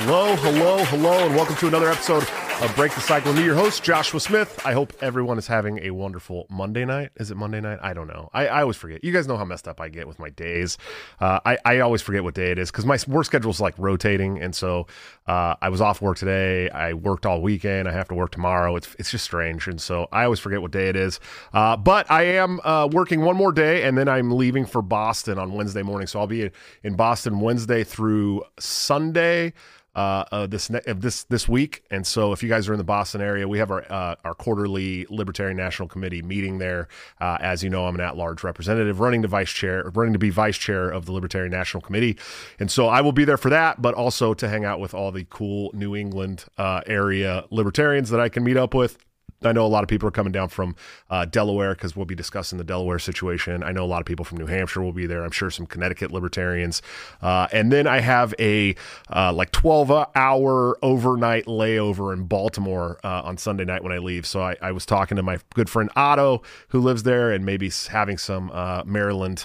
Hello, and welcome to another episode of Break the Cycle. Me, your host, Joshua Smith. I hope everyone is having a wonderful Monday night. Is it Monday night? I don't know. I always forget. You guys know how messed up I get with my days. I always forget what day it is because my work schedule is like rotating, and so I was off work today. I worked all weekend. I have to work tomorrow. It's just strange, and so I always forget what day it is. But I am working one more day, and then I'm leaving for Boston on Wednesday morning. So I'll be in Boston Wednesday through Sunday. This week. And so if you guys are in the Boston area, we have our quarterly Libertarian National Committee meeting there. As you know, I'm an at-large representative running to be vice chair of the Libertarian National Committee. And so I will be there for that, but also to hang out with all the cool New England area libertarians that I can meet up with. I know a lot of people are coming down from Delaware because we'll be discussing the Delaware situation. I know a lot of people from New Hampshire will be there. I'm sure some Connecticut libertarians. And then I have a 12-hour overnight layover in Baltimore on Sunday night when I leave. So I was talking to my good friend Otto, who lives there, and maybe having some Maryland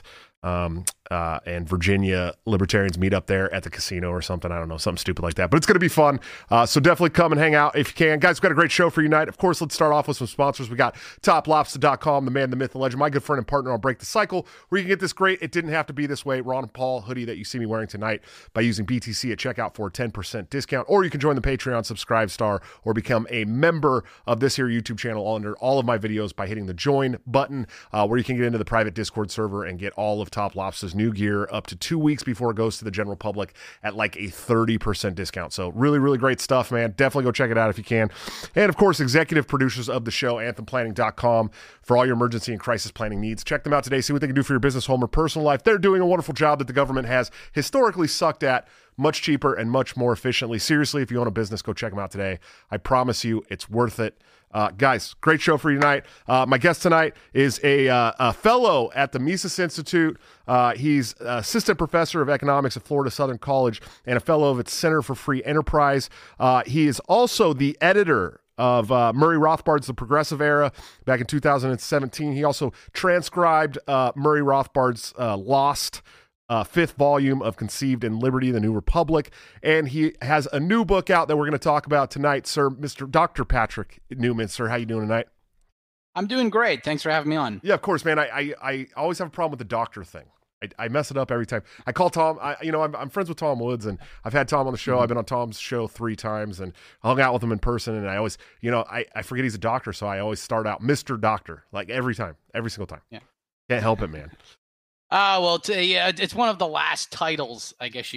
and Virginia libertarians meet up there at the casino or something. I don't know, something stupid like that, but it's going to be fun. So definitely come and hang out if you can. Guys, we've got a great show for you tonight. Of course, let's start off with some sponsors. We got TopLobster.com, the man, the myth, the legend, my good friend and partner on Break the Cycle, where you can get this great It Didn't Have to Be This Way Ron Paul hoodie that you see me wearing tonight by using BTC at checkout for a 10% discount, or you can join the Patreon Subscribe Star or become a member of this here YouTube channel under all of my videos by hitting the join button, where you can get into the private Discord server and get all of Top Lobster's new gear up to 2 weeks before it goes to the general public at like a 30% discount. So really, really great stuff, man. Definitely go check it out if you can. And of course, executive producers of the show, AnthemPlanning.com, for all your emergency and crisis planning needs. Check them out today. See what they can do for your business, home, or personal life. They're doing a wonderful job that the government has historically sucked at, much cheaper and much more efficiently. Seriously, if you own a business, go check them out today. I promise you it's worth it. Guys, great show for you tonight. My guest tonight is a fellow at the Mises Institute. He's assistant professor of economics at Florida Southern College and a fellow of its Center for Free Enterprise. He is also the editor of Murray Rothbard's The Progressive Era back in 2017. He also transcribed Murray Rothbard's Lost, fifth volume of Conceived in Liberty, The New Republic, and he has a new book out that we're going to talk about tonight, sir, Mr. Dr. Patrick Newman. Sir, how you doing tonight? I'm doing great. Thanks for having me on. Yeah, of course, man. I always have a problem with the doctor thing. I mess it up every time. I call Tom. I'm friends with Tom Woods, and I've had Tom on the show. Mm-hmm. I've been on Tom's show 3 times, and I hung out with him in person. And I always, I forget he's a doctor, so I always start out Mr. Doctor, like every single time. Yeah, can't help it, man. Well, it's one of the last titles, I guess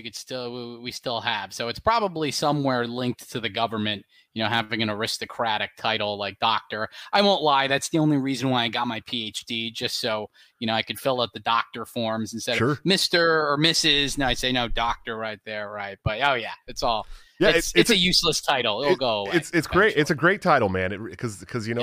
we still have. So it's probably somewhere linked to the government, having an aristocratic title like doctor. I won't lie. That's the only reason why I got my PhD, just so, I could fill out the doctor forms instead of Mr. or Mrs. No, I say no, doctor right there. Right. But it's all. Yeah, it's a useless title. It'll go away. It's great. It's a great title, man. Because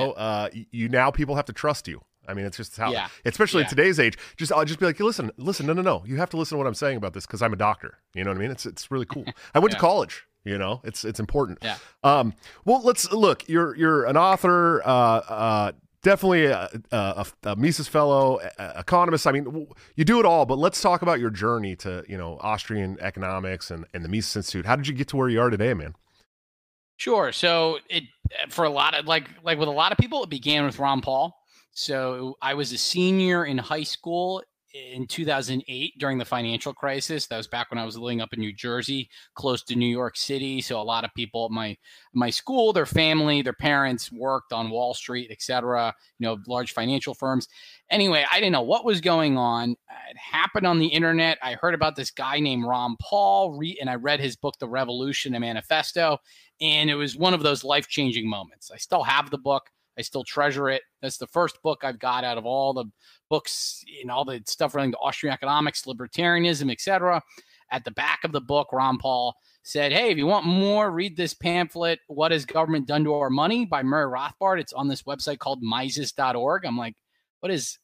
you now people have to trust you. I mean, it's just how, especially in today's age. I'll just be like, listen. No. You have to listen to what I'm saying about this because I'm a doctor. You know what I mean? It's really cool. I went to college. It's important. Yeah. Well, let's look. You're an author. Definitely a Mises fellow, economist. I mean, you do it all. But let's talk about your journey to Austrian economics and the Mises Institute. How did you get to where you are today, man? Sure. So for a lot of like with a lot of people, it began with Ron Paul. So I was a senior in high school in 2008 during the financial crisis. That was back when I was living up in New Jersey, close to New York City. So a lot of people at my school, their family, their parents worked on Wall Street, et cetera, large financial firms. Anyway, I didn't know what was going on. It happened on the internet. I heard about this guy named Ron Paul, and I read his book, The Revolution, a Manifesto. And it was one of those life-changing moments. I still have the book. I still treasure it. That's the first book I've got out of all the books and all the stuff relating to Austrian economics, libertarianism, etc. At the back of the book, Ron Paul said, hey, if you want more, read this pamphlet, What Has Government Done to Our Money by Murray Rothbard. It's on this website called Mises.org. I'm like, what is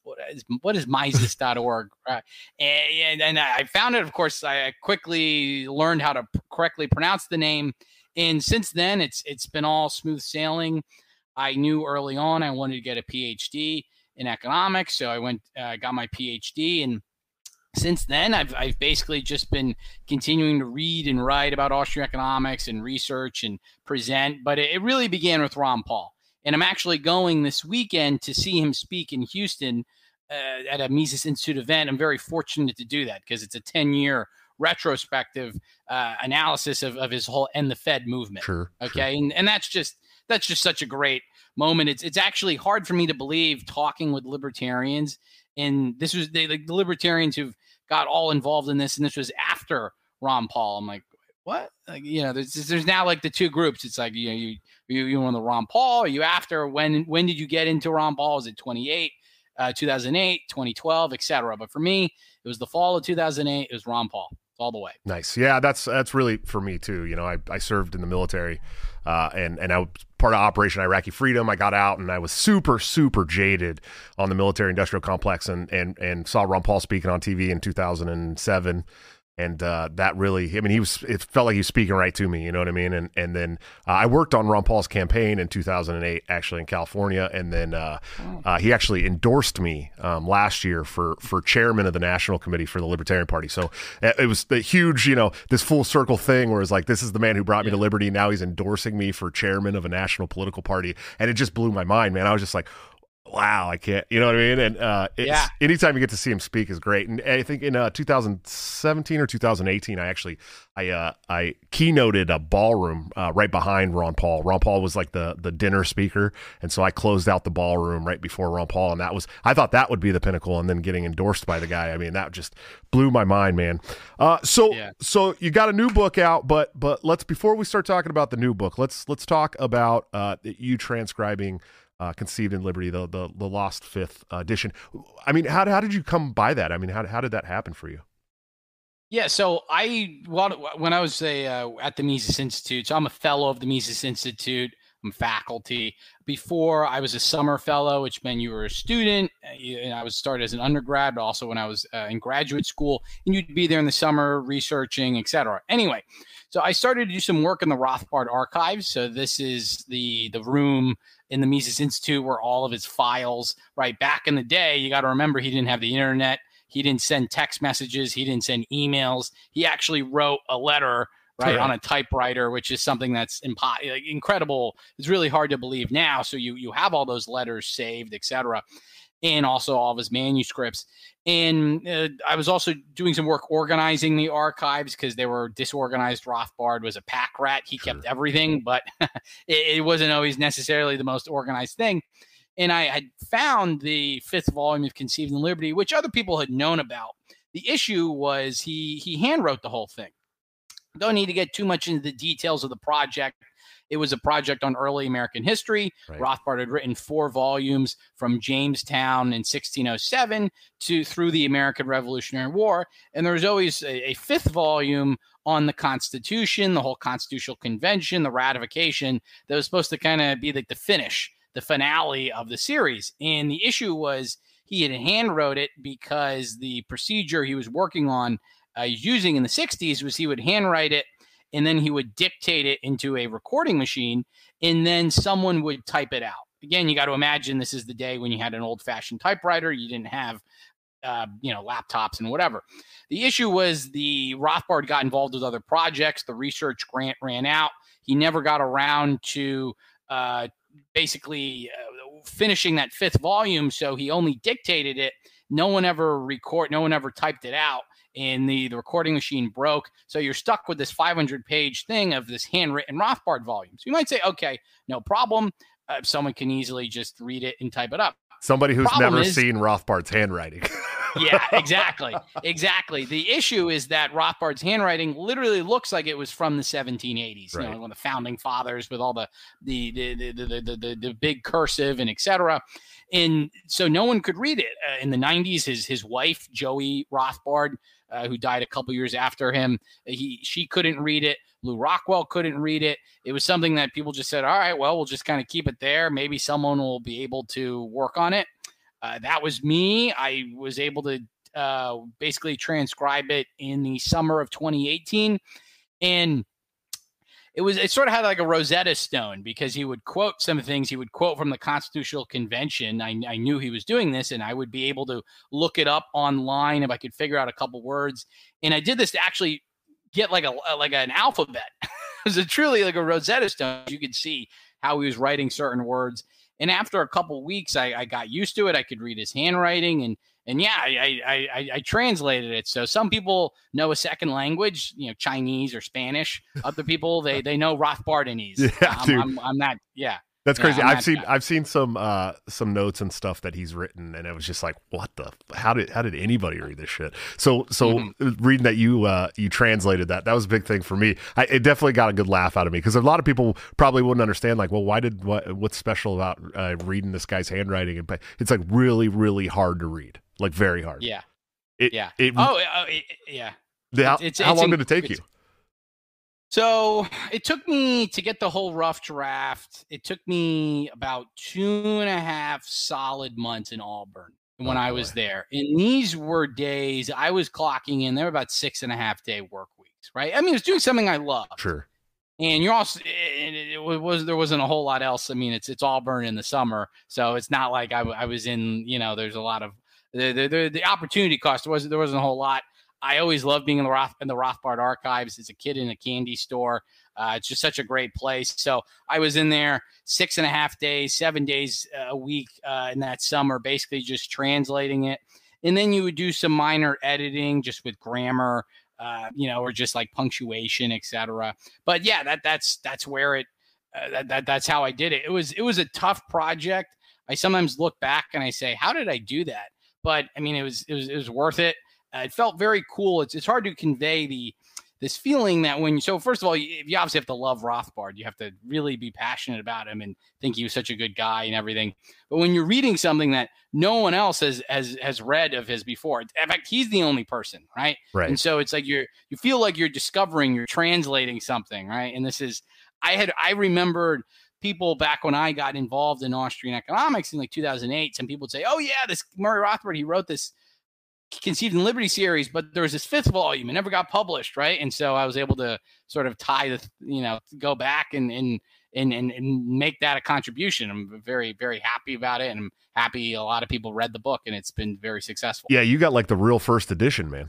Mises.org? And I found it, of course. I quickly learned how to correctly pronounce the name. And since then, it's been all smooth sailing. I knew early on I wanted to get a PhD in economics, so I went got my PhD, and since then, I've basically just been continuing to read and write about Austrian economics and research and present. But it really began with Ron Paul. And I'm actually going this weekend to see him speak in Houston at a Mises Institute event. I'm very fortunate to do that because it's a 10-year retrospective analysis of his whole End the Fed movement. Sure. Okay. Sure. And that's just such a great moment. It's actually hard for me to believe, talking with libertarians. And this was the libertarians who've got all involved in this. And this was after Ron Paul. I'm like, what? Like, there's now like the two groups. It's like, you on the Ron Paul? Are you after? When did you get into Ron Paul? Was it 2008, 2012, etc.? But for me, it was the fall of 2008. It was Ron Paul all the way. Nice. Yeah, that's really for me too. I served in the military, and I was part of Operation Iraqi Freedom. I got out and I was super, super jaded on the military industrial complex, and saw Ron Paul speaking on TV in 2007. And that really, it felt like he was speaking right to me, you know what I mean? And then I worked on Ron Paul's campaign in 2008, actually in California. And then he actually endorsed me last year for chairman of the National Committee for the Libertarian Party. So it was the huge, this full circle thing where it's like, this is the man who brought me to liberty. Now he's endorsing me for chairman of a national political party. And it just blew my mind, man. I was just like, wow, I can't, you know what I mean? And anytime you get to see him speak is great. And I think in 2017 or 2018, I keynoted a ballroom right behind Ron Paul. Ron Paul was like the dinner speaker. And so I closed out the ballroom right before Ron Paul. And I thought that would be the pinnacle. And then getting endorsed by the guy, I mean, that just blew my mind, man. So you got a new book out, but before we start talking about the new book, let's talk about you transcribing Conceived in Liberty, the Lost Fifth edition. I mean, how did you come by that? I mean, how did that happen for you? Yeah, so when I was at the Mises Institute, so I'm a fellow of the Mises Institute. I'm faculty. Before, I was a summer fellow, which meant you were a student. And I was started as an undergrad, but also when I was in graduate school, and you'd be there in the summer researching, et cetera. Anyway, so I started to do some work in the Rothbard archives. So this is the room in the Mises Institute where all of his files, right? Back in the day, you got to remember he didn't have the internet. He didn't send text messages. He didn't send emails. He actually wrote a letter, right, on a typewriter, which is something that's incredible. It's really hard to believe now. So you have all those letters saved, et cetera, and also all of his manuscripts. And I was also doing some work organizing the archives because they were disorganized. Rothbard was a pack rat. He kept everything, but it wasn't always necessarily the most organized thing. And I had found the fifth volume of Conceived in Liberty, which other people had known about. The issue was he handwrote the whole thing. Don't need to get too much into the details of the project. It was a project on early American history. Right. Rothbard had written 4 volumes from Jamestown in 1607 through the American Revolutionary War. And there was always a 5th volume on the Constitution, the whole Constitutional Convention, the ratification, that was supposed to kind of be like the finale of the series. And the issue was he had handwrote it because the procedure he was working on using in the 60s was he would handwrite it, and then he would dictate it into a recording machine, and then someone would type it out. Again, you got to imagine this is the day when you had an old-fashioned typewriter. You didn't have, laptops and whatever. The issue was the Rothbard got involved with other projects. The research grant ran out. He never got around to finishing that 5th volume, so he only dictated it. No one ever typed it out. And the recording machine broke. So you're stuck with this 500-page thing of this handwritten Rothbard volume. So you might say, okay, no problem. Someone can easily just read it and type it up. Somebody who's never seen Rothbard's handwriting. Yeah, exactly. Exactly. The issue is that Rothbard's handwriting literally looks like it was from the 1780s, right. One of the founding fathers with all the big cursive and et cetera. And so no one could read it. In the 90s, his wife, Joey Rothbard, who died a couple years after him, she couldn't read it. Lou Rockwell couldn't read it. It was something that people just said, all right, well, we'll just kind of keep it there. Maybe someone will be able to work on it. That was me. I was able to basically transcribe it in the summer of 2018. And it sort of had like a Rosetta Stone, because he would quote some things. He would quote from the Constitutional Convention. I knew he was doing this, and I would be able to look it up online if I could figure out a couple words. And I did this to actually get like an alphabet. It was truly like a Rosetta Stone. You could see how he was writing certain words. And after a couple weeks, I got used to it. I could read his handwriting, and yeah, I translated it. So some people know a second language, Chinese or Spanish. Other people, they know Rothbardinese. Yeah, dude. I'm not. Yeah. That's crazy. I've seen some notes and stuff that he's written, and it was just like, what the? How did anybody read this shit? So reading that you translated that was a big thing for me. It definitely got a good laugh out of me, because a lot of people probably wouldn't understand, like, well, what's special about reading this guy's handwriting? But it's like really, really hard to read, like very hard. Yeah. Yeah. How long did it take you? So it took me to get the whole rough draft. It took me about 2.5 solid months in Auburn when I was there. And these were days I was clocking in. They were about 6.5 day work weeks, right? I mean, it was doing something I loved. Sure. And you're also, there wasn't a whole lot else. I mean, it's Auburn in the summer, so it's not like I was in, there's a lot of the opportunity cost. There wasn't a whole lot. I always loved being in the Rothbard archives as a kid in a candy store. It's just such a great place. So I was in there 6.5 days, 7 days a week in that summer, basically just translating it. And then you would do some minor editing just with grammar, or just like punctuation, etc. But yeah, that's where it. That's how I did it. It was a tough project. I sometimes look back and I say, how did I do that? But I mean, it was worth it. It felt very cool. It's hard to convey this feeling that so first of all, you obviously have to love Rothbard. You have to really be passionate about him and think he was such a good guy and everything. But when you're reading something that no one else has read of his before, in fact, he's the only person, right? Right. And so it's like you feel like you're translating something, right? And I remembered people back when I got involved in Austrian economics in like 2008. Some people would say, "Oh yeah, this Murray Rothbard, he wrote this Conceived in Liberty series, but there was this 5th volume. It never got published, right?" And so I was able to sort of go back and make that a contribution. I'm very, very happy about it, and I'm happy a lot of people read the book, and it's been very successful. Yeah, you got like the real first edition, man.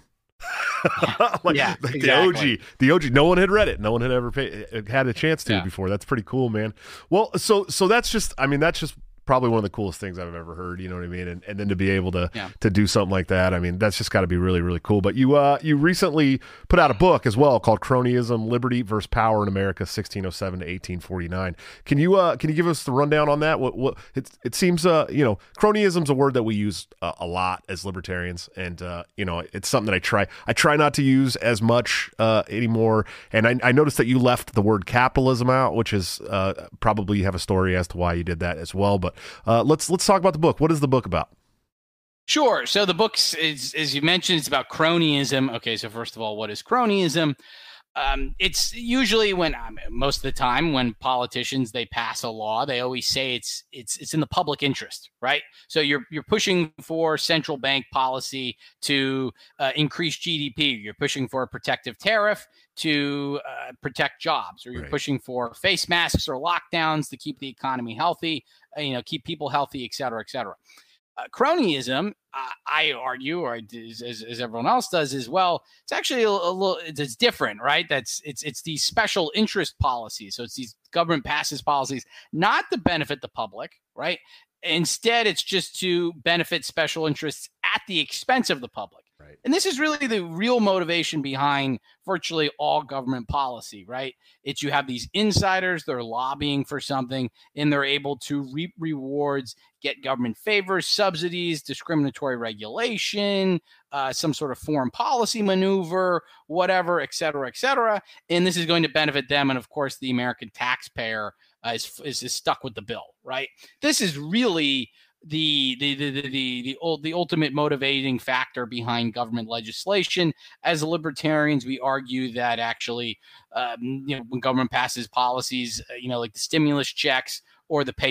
Exactly. The OG. No one had read it. No one had ever had a chance to before. That's pretty cool, man. Well, so that's just probably one of the coolest things I've ever heard, you know what I mean? And then to be able to do something like that, I mean, that's just got to be really, really cool. But you recently put out a book as well called Cronyism: Liberty versus Power in America, 1607 to 1849. Can you give us the rundown on that? What it seems, cronyism's a word that we use a lot as libertarians, and it's something that I try not to use as much anymore. And I noticed that you left the word capitalism out, which is probably you have a story as to why you did that as well. But let's talk about the book. What is the book about? Sure. So the book is, as you mentioned, it's about cronyism. Okay. So first of all, what is cronyism? It's usually most of the time when politicians, they pass a law, they always say it's in the public interest, right? So you're pushing for central bank policy to increase GDP. You're pushing for a protective tariff to protect jobs, or you're pushing for face masks or lockdowns to keep the economy healthy, keep people healthy, et cetera, et cetera. Cronyism, I argue, or as everyone else does as well, it's actually a little, it's different, right? It's these special interest policies. So it's these government passes policies not to benefit the public, right? Instead, it's just to benefit special interests at the expense of the public. Right. And this is really the real motivation behind virtually all government policy, right? It's you have these insiders, they're lobbying for something, and they're able to reap rewards, get government favors, subsidies, discriminatory regulation, some sort of foreign policy maneuver, whatever, et cetera, et cetera. And this is going to benefit them. And of course, the American taxpayer is stuck with the bill, right? This is really the ultimate motivating factor behind government legislation. As libertarians, we argue that actually, when government passes policies, like the stimulus checks or the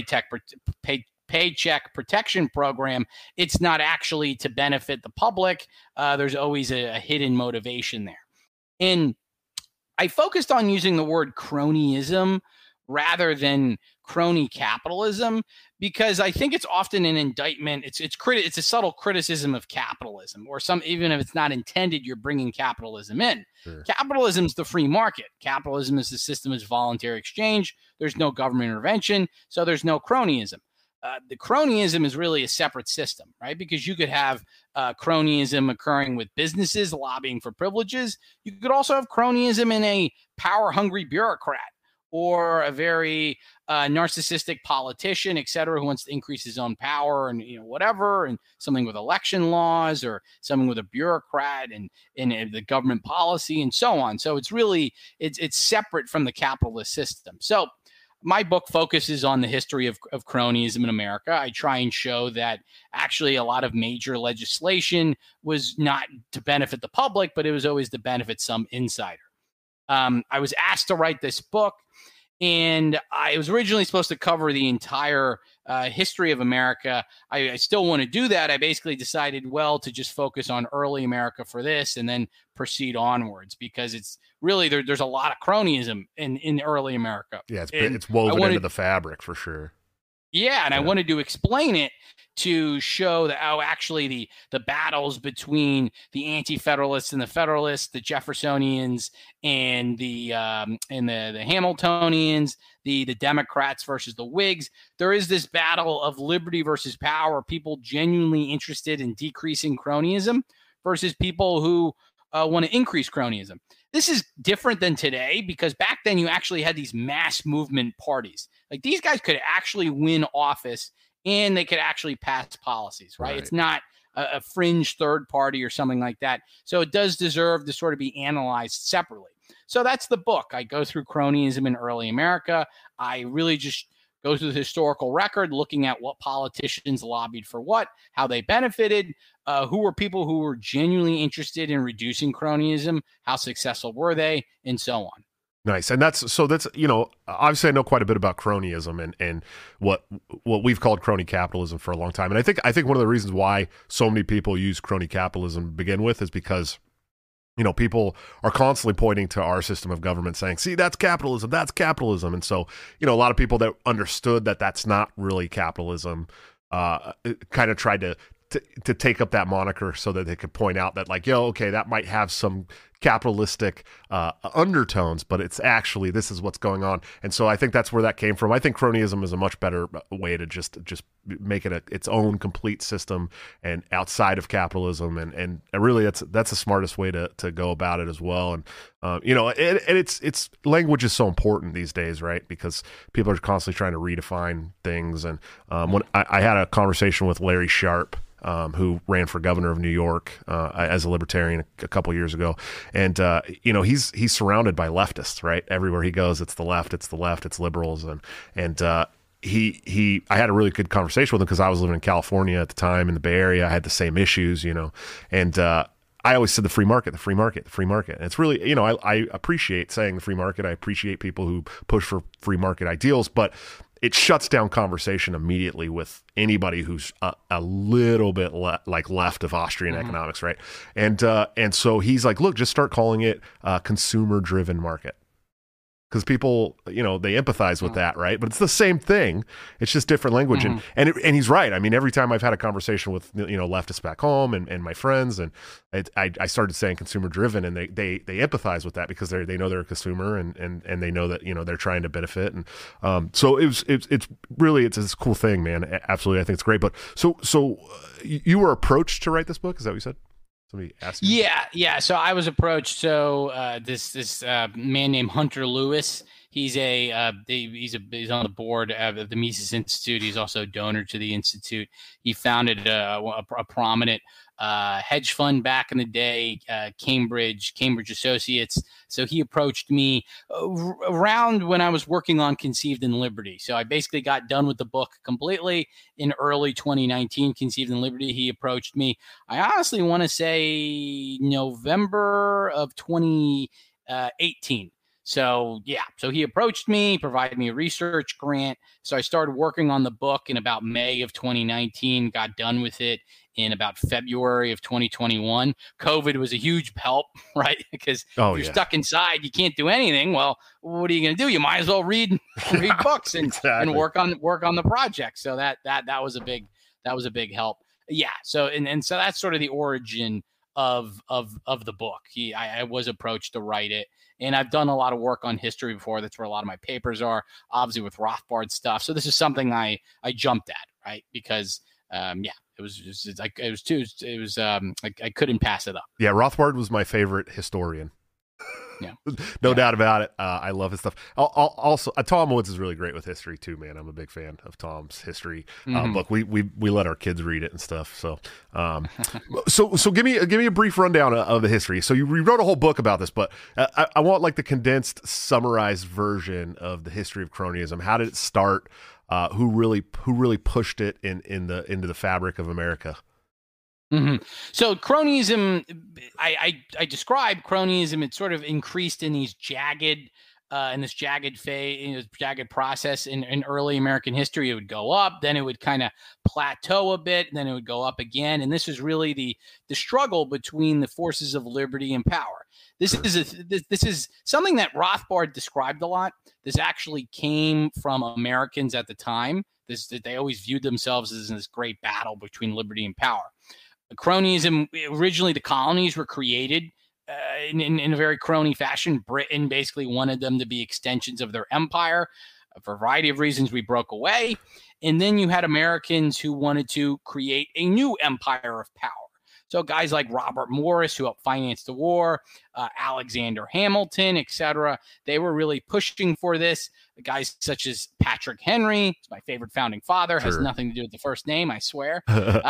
Paycheck Protection Program, it's not actually to benefit the public. There's always a hidden motivation there. And I focused on using the word cronyism rather than crony capitalism, because I think it's often an indictment. It's a subtle criticism of capitalism, or even if it's not intended, you're bringing capitalism in. Sure. Capitalism is the free market. Capitalism is the system of voluntary exchange. There's no government intervention, so there's no cronyism. The cronyism is really a separate system, right? Because you could have cronyism occurring with businesses lobbying for privileges. You could also have cronyism in a power-hungry bureaucrat or a very narcissistic politician, et cetera, who wants to increase his own power and whatever, and something with election laws, or something with a bureaucrat and the government policy and so on. So it's really it's separate from the capitalist system. So my book focuses on the history of cronyism in America. I try and show that actually a lot of major legislation was not to benefit the public, but it was always to benefit some insider. I was asked to write this book, and I was originally supposed to cover the entire history of America. I still want to do that. I basically decided, to just focus on early America for this and then proceed onwards, because it's really, there's a lot of cronyism in early America. Yeah, it's woven into the fabric for sure. Yeah, and I wanted to explain it to show that actually the battles between the Anti-Federalists and the Federalists, the Jeffersonians and the Hamiltonians, the Democrats versus the Whigs, there is this battle of liberty versus power. People genuinely interested in decreasing cronyism versus people who want to increase cronyism. This is different than today, because back then you actually had these mass movement parties. Like, these guys could actually win office and they could actually pass policies, right? It's not a fringe third party or something like that. So it does deserve to sort of be analyzed separately. So that's the book. I go through cronyism in early America. I really just go through the historical record, looking at what politicians lobbied for what, how they benefited, who were people who were genuinely interested in reducing cronyism, how successful were they, and so on. Nice. And that's obviously I know quite a bit about cronyism and what we've called crony capitalism for a long time. And I think one of the reasons why so many people use crony capitalism to begin with is because people are constantly pointing to our system of government saying, see, that's capitalism, that's capitalism. And so, a lot of people that understood that that's not really capitalism kind of tried to take up that moniker so that they could point out that, like, okay, that might have some capitalistic undertones, but it's actually, this is what's going on. And so I think that's where that came from. I think cronyism is a much better way to just make it its own complete system and outside of capitalism. And really that's the smartest way to go about it as well. And, it's language is so important these days, right? Because people are constantly trying to redefine things. And when I had a conversation with Larry Sharp, who ran for governor of New York as a libertarian a couple years ago. And, he's surrounded by leftists, right? Everywhere he goes, it's the left, it's liberals. And I had a really good conversation with him because I was living in California at the time in the Bay Area. I had the same issues, and I always said the free market. And it's really, I appreciate saying the free market. I appreciate people who push for free market ideals, but it shuts down conversation immediately with anybody who's a little bit left of Austrian economics, right? And so he's like, look, just start calling it a consumer-driven market. Because people, they empathize with that, right? But it's the same thing. It's just different language. And he's right. I mean, every time I've had a conversation with, leftists back home and my friends, and I started saying consumer driven, and they empathize with that because they know they're a consumer and they know that, they're trying to benefit. And so it's really, it's this cool thing, man. Absolutely. I think it's great. But so you were approached to write this book? Is that what you said? Somebody asked you? Yeah. So I was approached. So this man named Hunter Lewis. He's he's on the board of the Mises Institute. He's also a donor to the institute. He founded a prominent hedge fund back in the day, Cambridge Associates. So he approached me around when I was working on Conceived in Liberty. So I basically got done with the book completely in early 2019, Conceived in Liberty. He approached me. I honestly want to say November of 2018. So he approached me, provided me a research grant. So I started working on the book in about May of 2019, got done with it in about February of 2021. COVID was a huge help, right? Because if you're stuck inside, you can't do anything. Well, what are you going to do? You might as well read books and work on the project. So that was a big help. Yeah. So so that's sort of the origin of the book. I was approached to write it. And I've done a lot of work on history before. That's where a lot of my papers are, obviously with Rothbard stuff. So this is something I jumped at, right? Because I couldn't pass it up. Yeah, Rothbard was my favorite historian. Yeah, no doubt about it. I love his stuff. Also, Tom Woods is really great with history too, man. I'm a big fan of Tom's history book. We let our kids read it and stuff. So, so give me a brief rundown of the history. So you wrote a whole book about this, but I want like the condensed, summarized version of the history of cronyism. How did it start? Who really pushed it into the fabric of America? Mm-hmm. So cronyism, I describe cronyism. It sort of increased in these jagged phase, jagged process in early American history. It would go up, then it would kind of plateau a bit, and then it would go up again. And this is really the struggle between the forces of liberty and power. This is something that Rothbard described a lot. This actually came from Americans at the time. They always viewed themselves as this great battle between liberty and power. Cronyism, originally the colonies were created in a very crony fashion. Britain basically wanted them to be extensions of their empire. For a variety of reasons, we broke away. And then you had Americans who wanted to create a new empire of power. So guys like Robert Morris, who helped finance the war, Alexander Hamilton, etc., they were really pushing for this. Guys such as Patrick Henry, my favorite founding father, has nothing to do with the first name, I swear.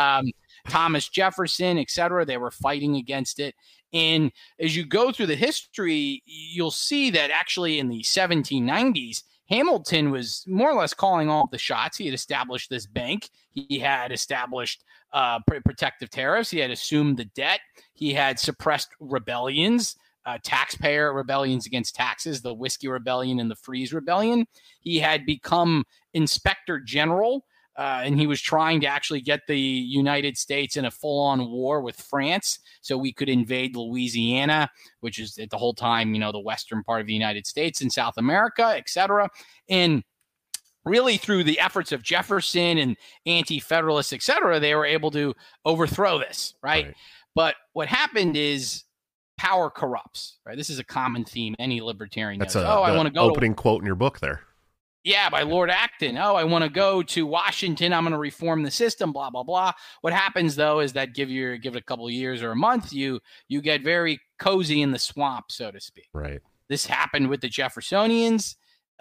Thomas Jefferson, etc., they were fighting against it. And as you go through the history, you'll see that actually in the 1790s, Hamilton was more or less calling all the shots. He had established this bank. He had established protective tariffs. He had assumed the debt. He had suppressed rebellions, taxpayer rebellions against taxes, the Whiskey Rebellion and the Freeze Rebellion. He had become Inspector General, and he was trying to actually get the United States in a full-on war with France so we could invade Louisiana, which is at the whole time, the western part of the United States and South America, etc. And really through the efforts of Jefferson and anti-federalists, etc., they were able to overthrow this, right? But what happened is power corrupts, right? This is a common theme. Any libertarian knows. I want to go opening quote in your book there. Yeah, by Lord Acton. I want to go to Washington. I'm going to reform the system, blah, blah, blah. What happens, though, is that give it a couple of years or a month, you get very cozy in the swamp, so to speak. Right. This happened with the Jeffersonians.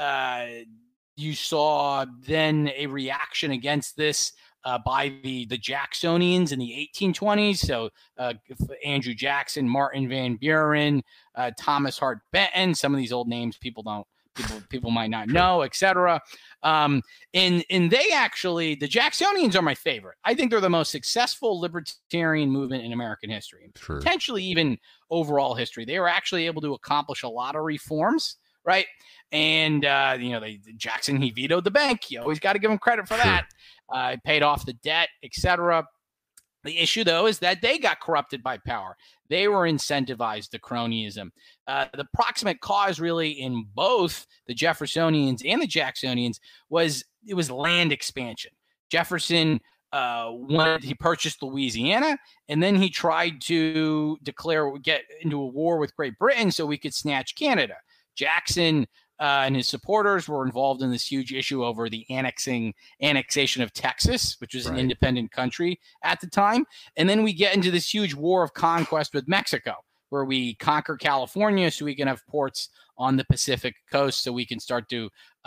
You saw then a reaction against this by the Jacksonians in the 1820s. So Andrew Jackson, Martin Van Buren, Thomas Hart Benton, some of these old names people might not know, etc. And they actually, the Jacksonians are my favorite. I think they're the most successful libertarian movement in American history, potentially even overall history. They were actually able to accomplish a lot of reforms, right? And Jackson, he vetoed the bank. You always got to give him credit for that. Paid off the debt, etc. The issue, though, is that they got corrupted by power. They were incentivized to cronyism. The proximate cause, really, in both the Jeffersonians and the Jacksonians was land expansion. Jefferson he purchased Louisiana, and then he tried to get into a war with Great Britain so we could snatch Canada. Jackson and his supporters were involved in this huge issue over the annexation of Texas, which was an independent country at the time. And then we get into this huge war of conquest with Mexico, where we conquer California so we can have ports on the Pacific coast so we can start to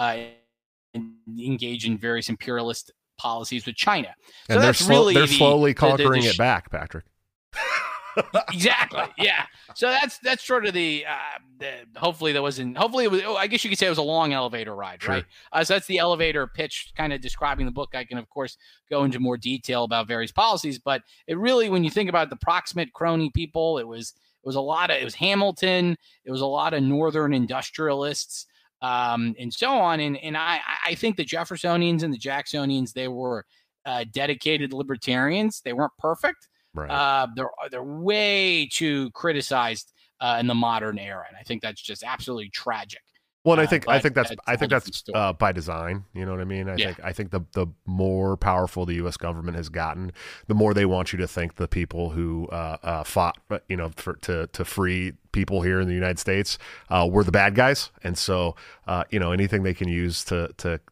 engage in various imperialist policies with China. So and they're slowly conquering it back, Patrick. Exactly. Yeah. So that's sort of the hopefully it was, I guess you could say it was a long elevator ride, right? So that's the elevator pitch kind of describing the book. I can, of course, go into more detail about various policies, but it really, when you think about the proximate crony people, it was it was Hamilton, it was a lot of Northern industrialists, and so on. And I think the Jeffersonians and the Jacksonians, they were dedicated libertarians. They weren't perfect. Right. They're way too criticized in the modern era, and I think that's just absolutely tragic. Well, and I think that's by design. You know what I mean? Yeah. I think the more powerful the U.S. government has gotten, the more they want you to think the people who fought, to free people here in the United States were the bad guys, and so anything they can use to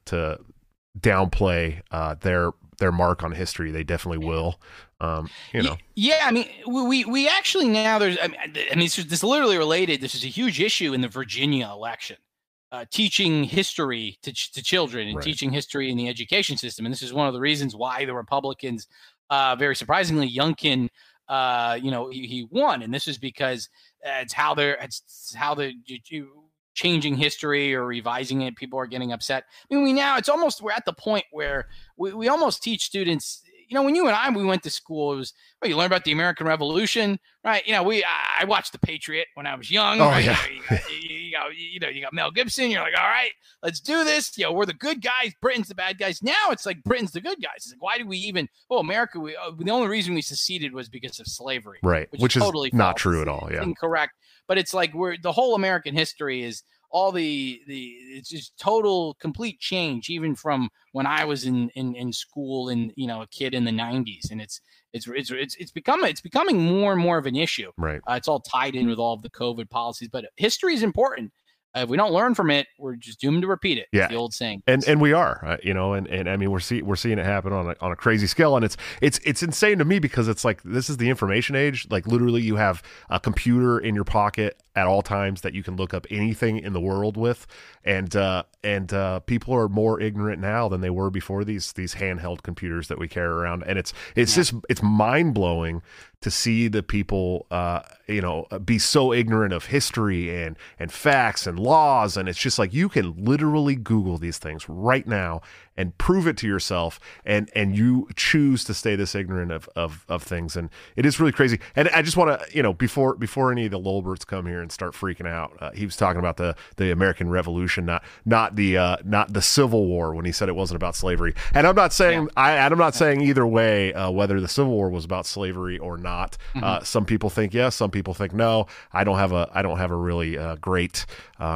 downplay their mark on history, they definitely will. Yeah, I mean, we actually now there's, I mean, this is literally related. This is a huge issue in the Virginia election. Teaching history to children and Right. teaching history in the education system. And this is one of the reasons why the Republicans, very surprisingly, Youngkin, he won. And this is because it's how they're changing history or revising it. People are getting upset. I mean, we're at the point where we almost teach students, when you and I, we went to school, it was, you learn about the American Revolution, right? I watched The Patriot when I was young. Oh, right? yeah. You got Mel Gibson. You're like, all right, let's do this. We're the good guys. Britain's the bad guys. Now it's like Britain's the good guys. It's like, why do we even? America. The only reason we seceded was because of slavery, Right? Which is totally not false. true at all. It's Yeah, incorrect. But it's like the whole American history is all it's just total complete change, even from when I was in school and a kid in the 90s, and it's becoming more and more of an issue. right. It's all tied in with all of the COVID policies, but history is important. If we don't learn from it, we're just doomed to repeat it. Yeah, it's the old saying. And we are, and I mean we're seeing it happen on a crazy scale, and it's insane to me because it's like this is the information age. Like literally, you have a computer in your pocket at all times that you can look up anything in the world with, and people are more ignorant now than they were before these handheld computers that we carry around, and it's mind blowing to see the people be so ignorant of history and facts and laws, and it's just like you can literally Google these things right now and prove it to yourself, and you choose to stay this ignorant of things, and it is really crazy. And I just want to before any of the Lolberts come here and start freaking out, he was talking about the American Revolution, not the Civil War, when he said it wasn't about slavery. And I'm not saying I'm not saying either way whether the Civil War was about slavery or not. Mm-hmm. Some people think yes, some people think no. I don't have a really great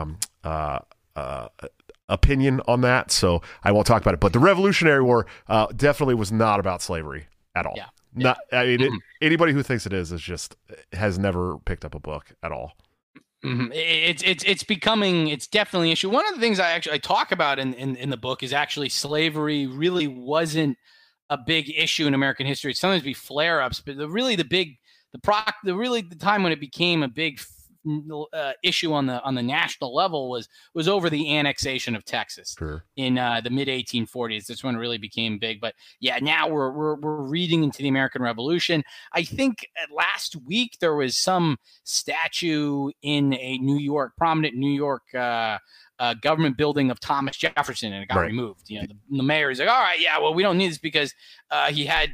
opinion on that, so I won't talk about it. But the Revolutionary War definitely was not about slavery at all. Yeah. Not, I mean, anybody who thinks it is just has never picked up a book at all. Mm-hmm. It's definitely an issue. One of the things I talk about in the book is actually slavery really wasn't a big issue in American history. It's sometimes be flare-ups, but the time when it became a big issue on the national level was over the annexation of Texas. Sure. In the mid 1840s. That's when it really became big. But yeah, now we're reading into the American Revolution. I think last week there was some statue in a prominent New York government building of Thomas Jefferson, and it got removed. The mayor is like, all right, yeah, well, we don't need this because he had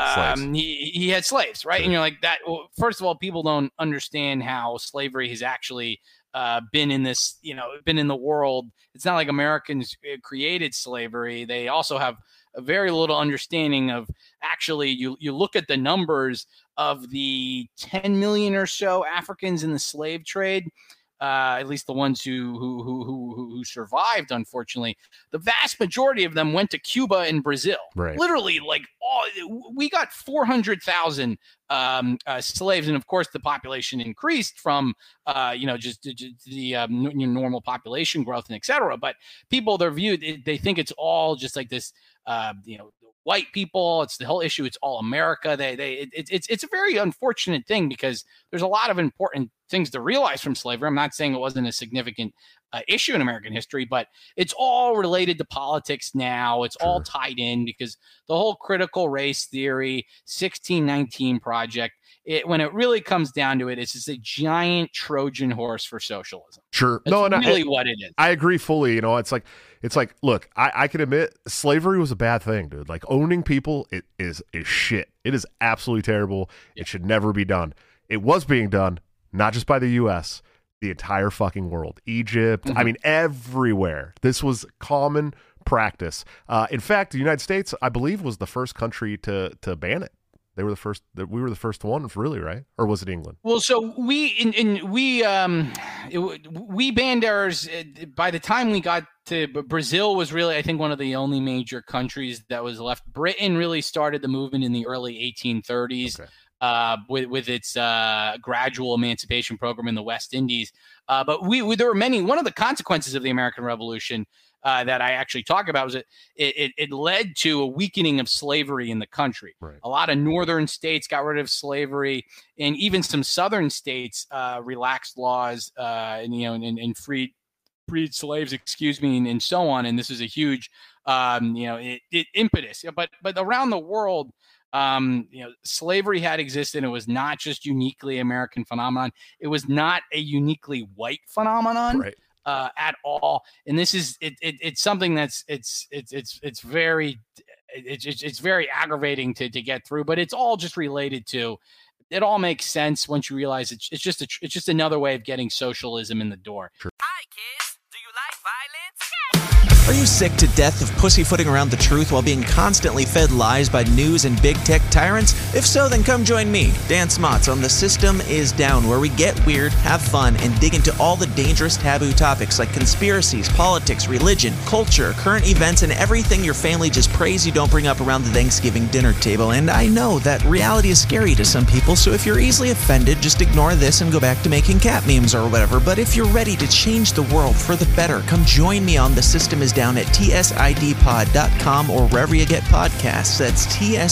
he had slaves, right? Sure. And you're like, that. Well, first of all, people don't understand how slavery has actually been in this, been in the world. It's not like Americans created slavery. They also have a very little understanding of actually. You look at the numbers of the 10 million or so Africans in the slave trade. At least the ones who survived, unfortunately, the vast majority of them went to Cuba and Brazil. Right. Literally, we got 400,000 slaves, and of course, the population increased from just the normal population growth and etc. But people, their view, they think it's all just like this, white people. It's the whole issue. It's all America. It's a very unfortunate thing because there's a lot of important things to realize from slavery. I'm not saying it wasn't a significant issue in American history, but it's all related to politics now. It's all tied in because the whole critical race theory, 1619 Project, when it really comes down to it, it's just a giant Trojan horse for socialism. Sure. That's really what it is. I agree fully. It's like, look, I can admit slavery was a bad thing, dude. Like owning people, it is shit. It is absolutely terrible. Yeah. It should never be done. It was being done. not just by the U.S., the entire fucking world. Egypt, I mean, everywhere. This was common practice. In fact, the United States, I believe, was the first country to ban it. They were the first. We were the first one, really, right? Or was it England? Well, so we banned ours. By the time we got to Brazil, was really, I think, one of the only major countries that was left. Britain really started the movement in the early 1830s. Okay. With its gradual emancipation program in the West Indies. But there were many. One of the consequences of the American Revolution that I actually talk about was it led to a weakening of slavery in the country. Right. A lot of northern states got rid of slavery, and even some southern states relaxed laws and freed slaves, and so on. And this is a huge impetus. But around the world, slavery had existed. It was not just uniquely American phenomenon. It was not a uniquely white phenomenon, right, at all. And this is it's something that's it's very aggravating to get through. But it's all just related to. It all makes sense once you realize it's just another way of getting socialism in the door. Sure. Hi, kids. Do you like violence? Are you sick to death of pussyfooting around the truth while being constantly fed lies by news and big tech tyrants? If so, then come join me, Dan Smots, on The System Is Down, where we get weird, have fun, and dig into all the dangerous taboo topics like conspiracies, politics, religion, culture, current events, and everything your family just prays you don't bring up around the Thanksgiving dinner table. And I know that reality is scary to some people, so if you're easily offended, just ignore this and go back to making cat memes or whatever. But if you're ready to change the world for the better, come join me on The System Is Down at tsidpod.com or wherever you get podcasts. That's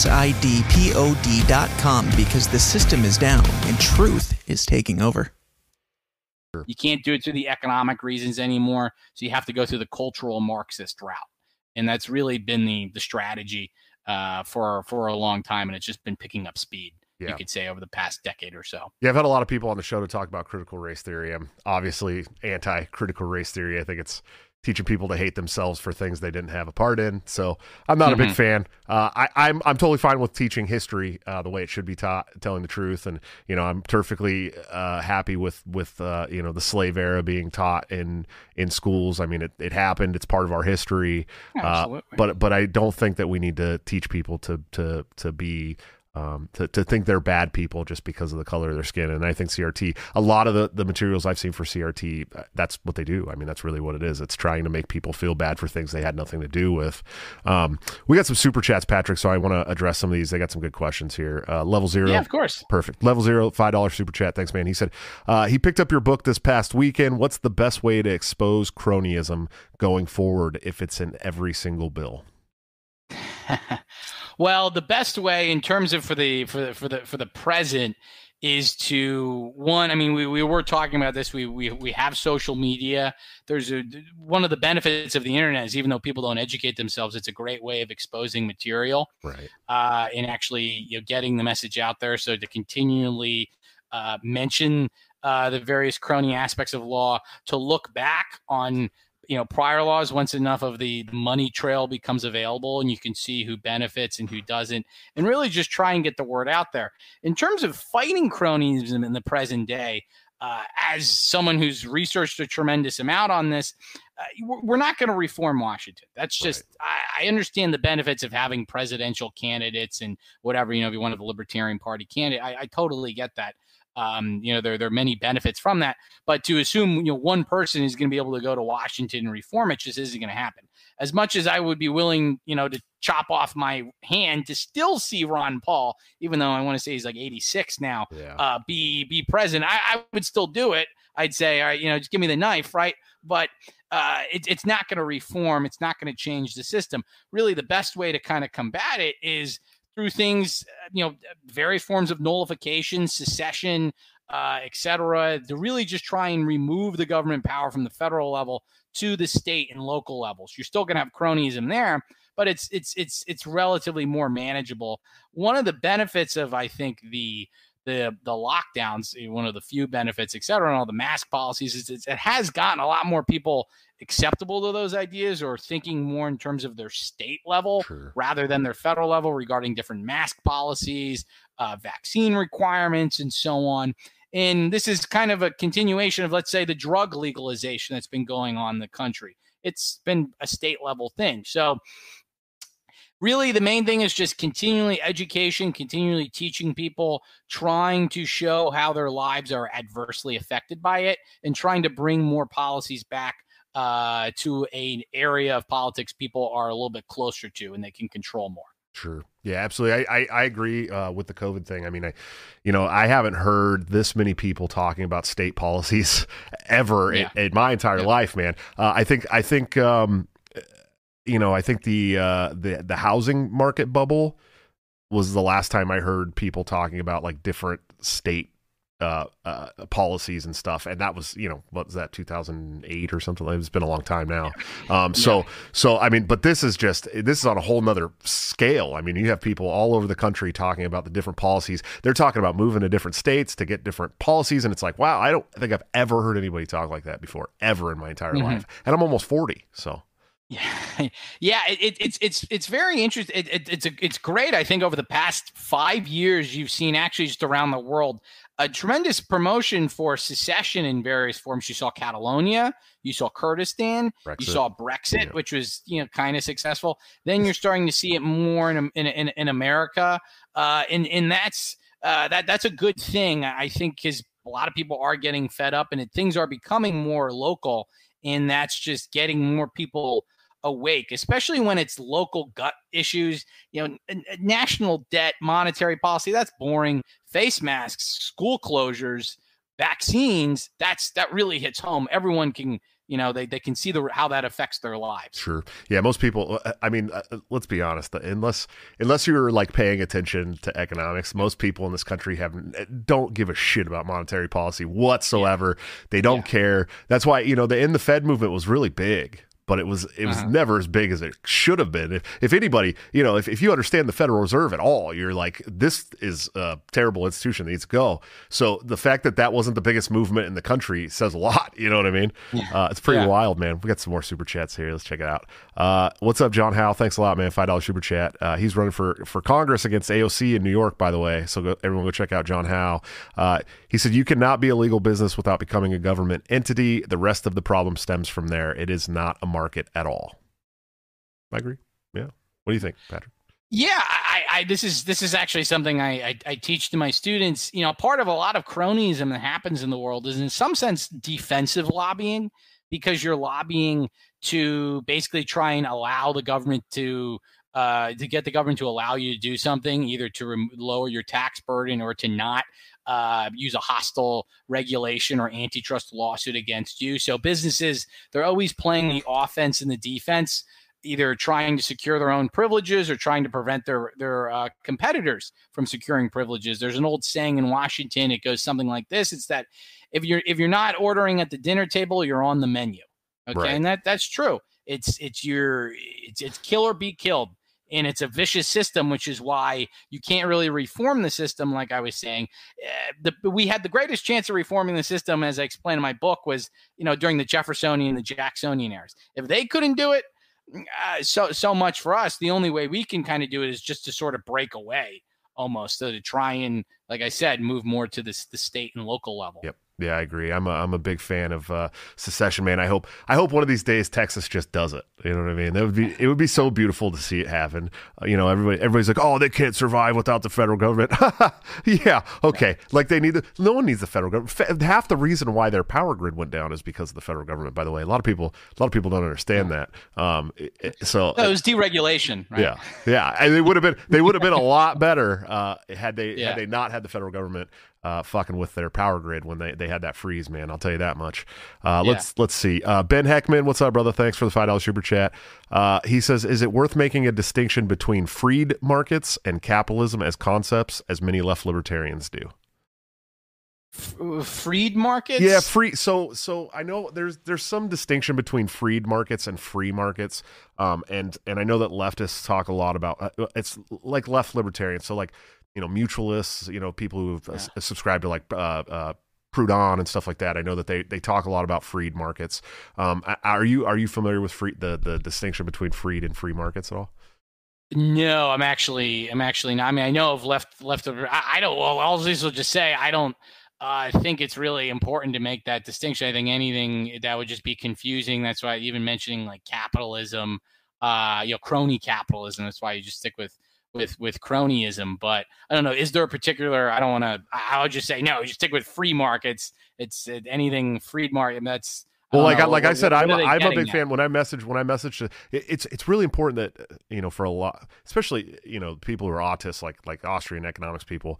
tsidpod.com, because the system is down and truth is taking over. You can't do it through the economic reasons anymore, so you have to go through the cultural Marxist route. And that's really been the strategy for a long time, and it's just been picking up speed. Yeah. You could say over the past decade or so. Yeah, I've had a lot of people on the show to talk about critical race theory. I'm obviously anti-critical race theory. I think it's teaching people to hate themselves for things they didn't have a part in. So I'm not a big fan. I'm totally fine with teaching history the way it should be taught, telling the truth. And, I'm perfectly happy with the slave era being taught in schools. I mean, it happened. It's part of our history. But I don't think that we need to teach people to be to think they're bad people just because of the color of their skin. And I think CRT, a lot of the materials I've seen for CRT, that's what they do. I mean, that's really what it is. It's trying to make people feel bad for things they had nothing to do with. We got some super chats, Patrick, so I want to address some of these. They got some good questions here. Level Zero. Yeah, of course. Perfect. Level Zero, $5 super chat. Thanks, man. He said, he picked up your book this past weekend. What's the best way to expose cronyism going forward if it's in every single bill? Well, the best way in terms of for the present is to one. I mean, we were talking about this. We have social media. There's one of the benefits of the internet is even though people don't educate themselves, it's a great way of exposing material, right? And actually, getting the message out there. So to continually mention the various crony aspects of law, to look back on prior laws once enough of the money trail becomes available and you can see who benefits and who doesn't, and really just try and get the word out there. In terms of fighting cronyism in the present day, as someone who's researched a tremendous amount on this, we're not going to reform Washington. That's just, right. I understand the benefits of having presidential candidates and whatever, if you wanted the Libertarian Party candidate, I totally get that. There are many benefits from that, but to assume, one person is going to be able to go to Washington and reform it just isn't going to happen. As much as I would be willing, to chop off my hand to still see Ron Paul, even though I want to say he's like 86 now, be president, I would still do it. I'd say, all right, just give me the knife. Right. But it's not going to reform. It's not going to change the system. Really, the best way to kind of combat it is through things, various forms of nullification, secession, et cetera, to really just try and remove the government power from the federal level to the state and local levels. You're still going to have cronyism there, but it's relatively more manageable. One of the benefits of, I think, the lockdowns, one of the few benefits, et cetera, and all the mask policies is it has gotten a lot more people acceptable to those ideas or thinking more in terms of their state level rather than their federal level regarding different mask policies, vaccine requirements, and so on. And this is kind of a continuation of, let's say, the drug legalization that's been going on in the country. It's been a state level thing. So really, the main thing is just continually education, continually teaching people, trying to show how their lives are adversely affected by it, and trying to bring more policies back to an area of politics people are a little bit closer to and they can control more. Sure. Yeah, absolutely. I agree with the COVID thing. I mean, I haven't heard this many people talking about state policies ever in my entire life, man. I think the housing market bubble was the last time I heard people talking about like different state policies and stuff, and that was, what was that, 2008 or something? It's been a long time now. So I mean, but this is on a whole nother scale. I mean, you have people all over the country talking about the different policies. They're talking about moving to different states to get different policies, and it's like, wow, I don't think I've ever heard anybody talk like that before, ever in my entire life, and I'm almost 40, so. Yeah, it's very interesting. It's great. I think over the past 5 years, you've seen actually just around the world a tremendous promotion for secession in various forms. You saw Catalonia, you saw Kurdistan, you saw Brexit, which was kind of successful. Then you're starting to see it more in America, and that's a good thing. I think because a lot of people are getting fed up, and things are becoming more local, and that's just getting more people awake, especially when it's local gut issues, national debt, monetary policy, that's boring. Face masks, school closures, vaccines, that really hits home. Everyone can, they can see how that affects their lives. Sure. Yeah. Most people, I mean, let's be honest, unless you're like paying attention to economics, most people in this country don't give a shit about monetary policy whatsoever. They don't care. That's why, the End the Fed movement was really big, but it was never as big as it should have been. If anybody, if you understand the Federal Reserve at all, you're like, this is a terrible institution that needs to go. So the fact that wasn't the biggest movement in the country says a lot. You know what I mean? Yeah. It's pretty wild, man. We got some more super chats here. Let's check it out. What's up, John Howe? Thanks a lot, man. $5 super chat. He's running for Congress against AOC in New York, by the way. So everyone go check out John Howe. He said, you cannot be a legal business without becoming a government entity. The rest of the problem stems from there. It is not a market at all. I agree. Yeah. What do you think, Patrick? Yeah, this is actually something I teach to my students. Part of a lot of cronyism that happens in the world is in some sense defensive lobbying, because you're lobbying to basically try and allow the government to get the government to allow you to do something, either to lower your tax burden or to not use a hostile regulation or antitrust lawsuit against you. So businesses, they're always playing the offense and the defense, either trying to secure their own privileges or trying to prevent their competitors from securing privileges. There's an old saying in Washington. It goes something like this. It's that if you're not ordering at the dinner table, you're on the menu. Okay. Right. And that's true. It's kill or be killed. And it's a vicious system, which is why you can't really reform the system. Like I was saying, we had the greatest chance of reforming the system, as I explained in my book, was, during the Jeffersonian and the Jacksonian eras. If they couldn't do it, so much for us. The only way we can kind of do it is just to sort of break away almost, so to try and, like I said, move more to the state and local level. Yep. Yeah, I agree. I'm a big fan of secession, man. I hope one of these days Texas just does it. You know what I mean? It would be so beautiful to see it happen. Everybody's like, oh, they can't survive without the federal government. Yeah, okay. Like no one needs the federal government. Half the reason why their power grid went down is because of the federal government. By the way, a lot of people don't understand that. It was deregulation, right? Yeah. And they would have been a lot better had they not had the federal government fucking with their power grid when they had that freeze, man. I'll tell you that much. Let's see. Ben Heckman, what's up, brother? Thanks for the $5 super chat. He says, is it worth making a distinction between freed markets and capitalism as concepts, as many left libertarians do? Freed markets? Yeah, free. So I know there's some distinction between freed markets and free markets. And I know that leftists talk a lot about it's like left libertarians. So like, mutualists, people who've subscribed to like Proudhon and stuff like that. I know that they talk a lot about freed markets. Are you familiar with the distinction between freed and free markets at all? No, I'm actually not. I mean, I know of left. I don't. Well, all these will just say I don't I think it's really important to make that distinction. I think anything that would just be confusing. That's why even mentioning like capitalism, crony capitalism. That's why you just stick with cronyism. But I don't know. Is there a particular? I don't want to. I would just say no. You stick with free markets. It's anything free market. And that's. Well, like I said, I'm a big fan. When I message, it's really important that for a lot, especially people who are autists, like Austrian economics people,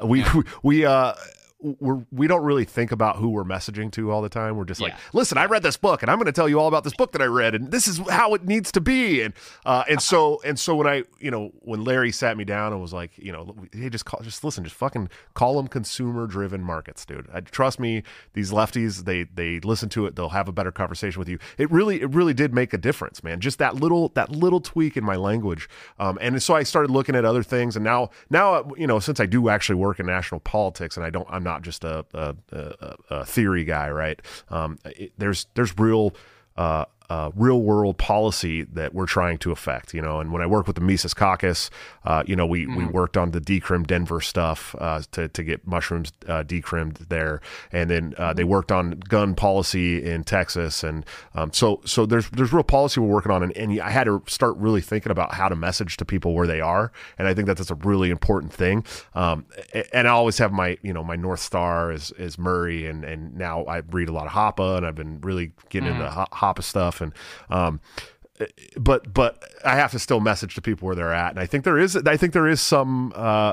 we don't really think about who we're messaging to all the time. We're just like, listen, I read this book, and I'm going to tell you all about this book that I read, and this is how it needs to be. And so when Larry sat me down and was like, hey, just fucking call them consumer driven markets, dude. Trust me, these lefties, they listen to it, they'll have a better conversation with you. It really did make a difference, man. Just that little tweak in my language. And so I started looking at other things, and now since I do actually work in national politics, and I'm not just a theory guy, right? There's real real world policy that we're trying to affect, and when I work with the Mises Caucus, we worked on the decrim Denver stuff to get mushrooms decrimmed there. And then they worked on gun policy in Texas. And so there's real policy we're working on. And I had to start really thinking about how to message to people where they are. And I think that's a really important thing. And I always have my North Star is Murray. And now I read a lot of Hoppe, and I've been really getting into Hoppe stuff. And but I have to still message to people where they're at, and I think there is some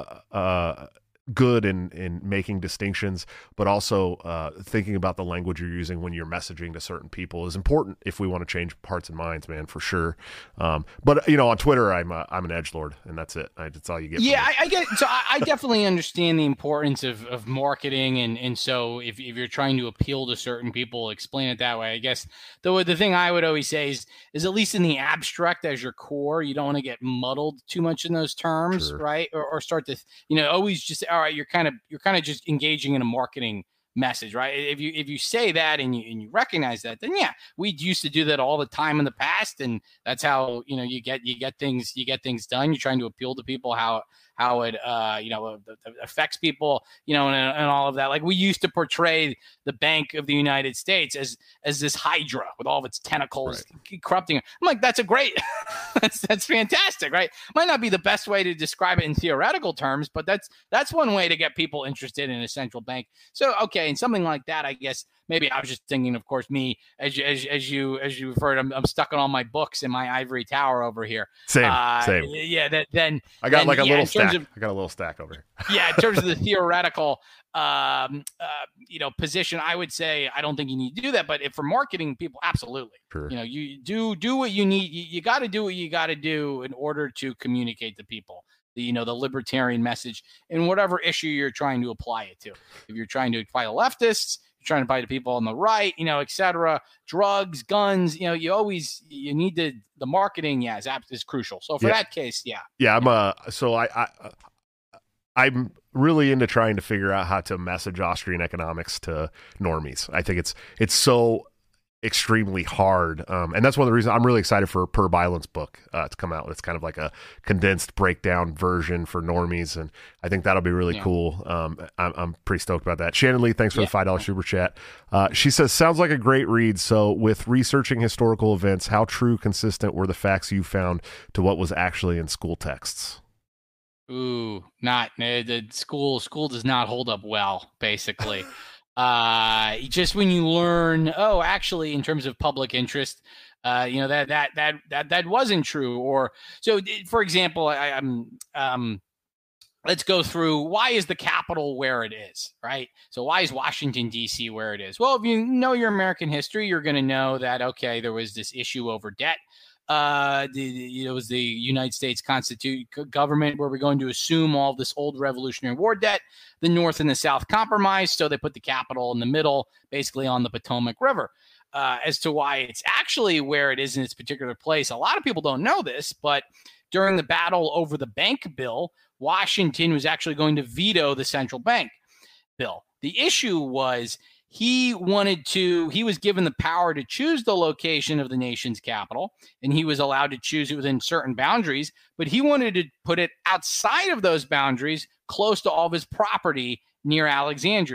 good in making distinctions, but also thinking about the language you're using when you're messaging to certain people is important if we want to change hearts and minds, man, for sure. But on Twitter, I'm an edgelord, and that's it. That's all you get. Yeah, I get. So I definitely understand the importance of marketing, and so if you're trying to appeal to certain people, explain it that way. I guess the thing I would always say is at least in the abstract as your core, you don't want to get muddled too much in those terms, sure. Right? Or start to always just. All right, you're kind of just engaging in a marketing message, right? If you say that and you recognize that, then yeah, we used to do that all the time in the past, and that's how you get things done. You're trying to appeal to people how it affects people, and all of that. Like we used to portray the Bank of the United States as this hydra with all of its tentacles corrupting. I'm like, that's a great, that's fantastic, right? Might not be the best way to describe it in theoretical terms, but that's one way to get people interested in a central bank. So okay, and something like that, I guess. Maybe I was just thinking, of course, me as you've heard, I'm stuck on all my books in my ivory tower over here. Same. Yeah. Then I got a little stack. I got a little stack over here. Yeah, in terms of the theoretical, position, I would say I don't think you need to do that. But if for marketing people, absolutely. Sure. You do what you need. You got to do what you got to do in order to communicate to people. The libertarian message in whatever issue you're trying to apply it to. If you're trying to apply to leftists, you're trying to apply to people on the right, et cetera, drugs, guns, you need the marketing. Yeah, is crucial. So for that case, yeah. Yeah. I'm really into trying to figure out how to message Austrian economics to normies. I think it's so extremely hard. And that's one of the reasons I'm really excited for Per Byland's book to come out. It's kind of like a condensed breakdown version for normies. And I think that'll be really cool. I'm pretty stoked about that. Shannon Lee, thanks for the $5 super chat. She says, sounds like a great read. So with researching historical events, how true, consistent were the facts you found to what was actually in school texts? Ooh, not the school does not hold up well, basically. Just when you learn, actually in terms of public interest, that wasn't true. Or so, for example, let's go through why is the Capitol where it is, right? So why is Washington, D.C. where it is? Well, if you know your American history, you're going to know that, okay, there was this issue over debt. It was the United States government where we're going to assume all this old Revolutionary War debt. The North and the South compromised, so they put the Capitol in the middle, basically on the Potomac River. As to why it's actually where it is in its particular place, a lot of people don't know this, but during the battle over the bank bill, Washington was actually going to veto the central bank bill. The issue was he was given the power to choose the location of the nation's capital, and he was allowed to choose it within certain boundaries, but he wanted to put it outside of those boundaries, close to all of his property near Alexandria.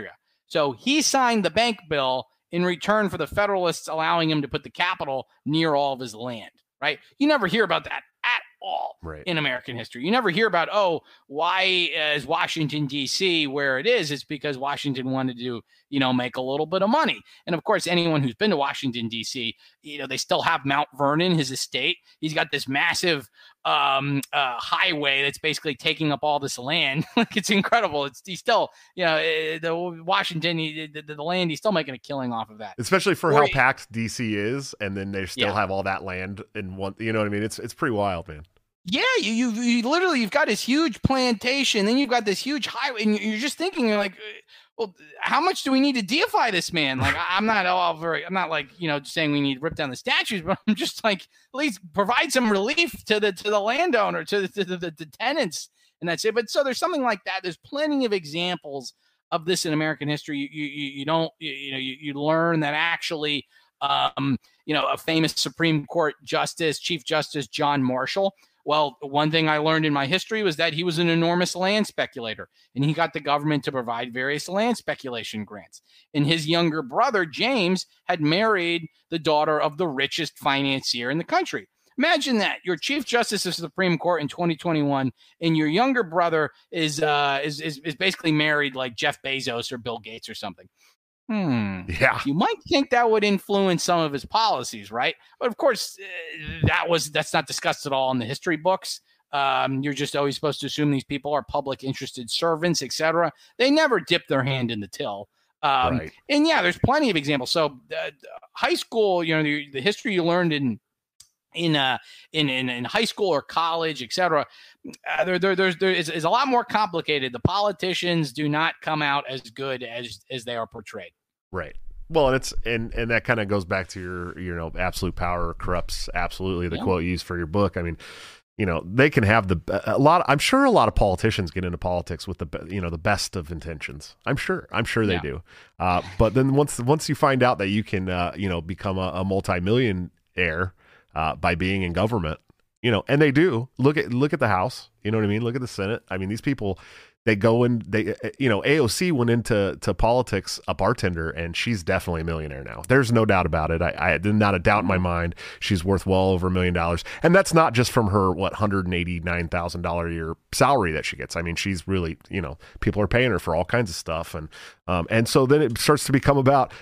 So he signed the bank bill in return for the Federalists allowing him to put the capital near all of his land, right? You never hear about that at all in American history. You never hear about, why is Washington, D.C. where it is? It's because Washington wanted to, make a little bit of money. And of course, anyone who's been to Washington, D.C., they still have Mount Vernon, his estate. He's got this massive highway that's basically taking up all this land. Like, it's incredible. He's still, the Washington, the land, he's still making a killing off of that. Especially for how packed DC is, and then they still have all that land in one. You know what I mean? It's pretty wild, man. Yeah, you literally, you've got this huge plantation, then you've got this huge highway, and you're just thinking, you're like, well, how much do we need to deify this man? Like, I'm not like, saying we need to rip down the statues, but I'm just like, at least provide some relief to the landowner, to the tenants, and that's it. But so there's something like that. There's plenty of examples of this in American history. You learn that actually, a famous Supreme Court justice, Chief Justice John Marshall. Well, one thing I learned in my history was that he was an enormous land speculator, and he got the government to provide various land speculation grants. And his younger brother, James, had married the daughter of the richest financier in the country. Imagine that. You're Chief Justice of the Supreme Court in 2021, and your younger brother is basically married like Jeff Bezos or Bill Gates or something. Yeah. You might think that would influence some of his policies, right? But of course, that's not discussed at all in the history books. You're just always supposed to assume these people are public interested servants, etc. They never dip their hand in the till. And yeah, there's plenty of examples. So high school, the history you learned in high school or college, etc. There's a lot more complicated. The politicians do not come out as good as they are portrayed. Right. Well, and that kind of goes back to your absolute power corrupts absolutely, the quote you used for your book. I mean, they can have I'm sure a lot of politicians get into politics with the best of intentions. I'm sure they do. But then once you find out that you can become a multi-millionaire by being in government, and they do, look at the House, you know what I mean? Look at the Senate. I mean, these people, they go in, AOC went into politics, a bartender, and she's definitely a millionaire now. There's no doubt about it. I not a doubt in my mind. She's worth well over $1 million. And that's not just from her, $189,000 a year salary that she gets. I mean, she's really, people are paying her for all kinds of stuff. And so then it starts to become about,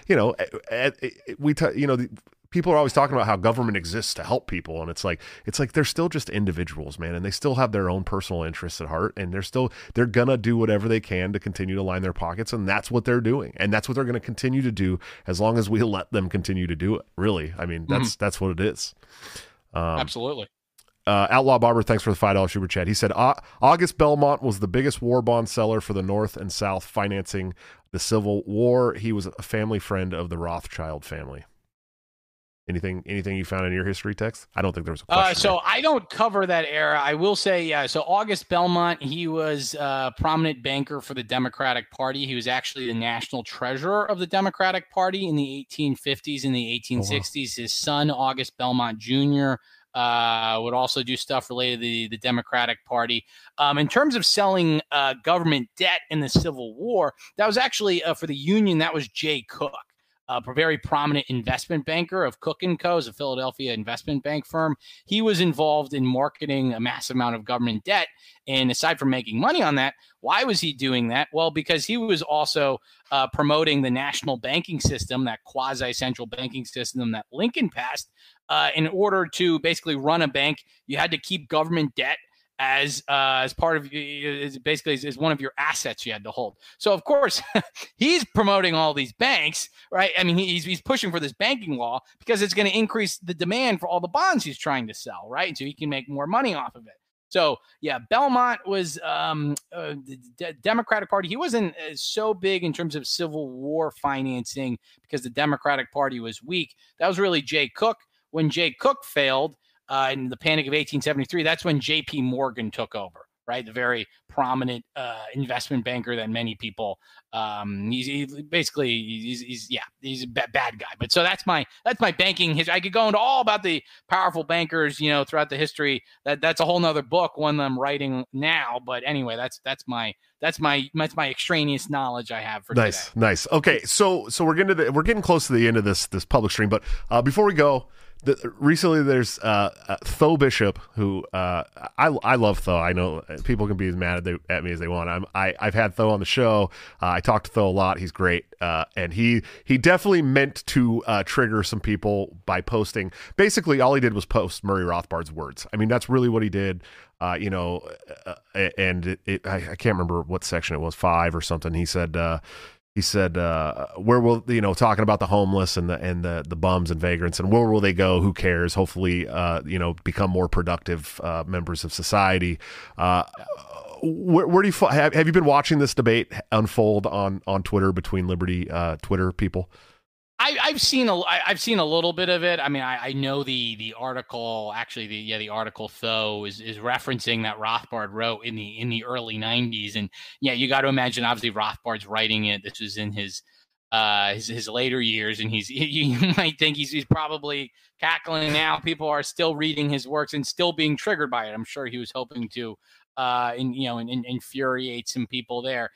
people are always talking about how government exists to help people, and it's like they're still just individuals, man, and they still have their own personal interests at heart, and they're gonna do whatever they can to continue to line their pockets, and that's what they're doing, and that's what they're gonna continue to do as long as we let them continue to do it. Really, I mean, that's what it is. Absolutely. Outlaw Barber, thanks for the $5 super chat. He said August Belmont was the biggest war bond seller for the North and South, financing the Civil War. He was a family friend of the Rothschild family. Anything you found in your history text? I don't think there was a question. So I don't cover that era. I will say, yeah. So August Belmont, he was a prominent banker for the Democratic Party. He was actually the national treasurer of the Democratic Party in the 1850s and the 1860s. His son, August Belmont Jr., would also do stuff related to the Democratic Party. In terms of selling government debt in the Civil War, that was actually for the Union. That was Jay Cook. A very prominent investment banker of Cook & Co., a Philadelphia investment bank firm. He was involved in marketing a massive amount of government debt. And aside from making money on that, why was he doing that? Well, because he was also promoting the national banking system, that quasi-central banking system that Lincoln passed. In order to basically run a bank, you had to keep government debt as part of, basically as one of your assets you had to hold. So of course he's promoting all these banks, right? I mean, he's pushing for this banking law because it's going to increase the demand for all the bonds he's trying to sell, right? So he can make more money off of it. So yeah, Belmont was the Democratic Party. He wasn't so big in terms of Civil War financing because the Democratic Party was weak. That was really Jay Cook. When Jay Cook failed, in the Panic of 1873, that's when J.P. Morgan took over, right? The very prominent investment banker that many people. He's a bad guy. But so that's my banking history. I could go into all about the powerful bankers, throughout the history. That's a whole nother book, one that I'm writing now. But anyway, that's my extraneous knowledge I have for today. Nice. Okay, so we're getting close to the end of this public stream, but before we go, recently there's Tho Bishop, who I love Tho. I know people can be as mad at me as they want. I've had Tho on the show. I talked to Tho a lot. He's great, and he definitely meant to trigger some people by posting. Basically, all he did was post Murray Rothbard's words. I mean, that's really what he did. And I can't remember what section it was, 5 or something. He said, where will, talking about the homeless and the bums and vagrants, and where will they go? Who cares? Hopefully, become more productive members of society. Where do you have you been watching this debate unfold on Twitter between Liberty Twitter people? I've seen a little bit of it. I mean, I know the article. Actually, the article Tho is referencing that Rothbard wrote in the early 90s, and you got to imagine. Obviously, Rothbard's writing it. This was in his later years, and you might think he's probably cackling now. People are still reading his works and still being triggered by it. I'm sure he was hoping to infuriate some people there.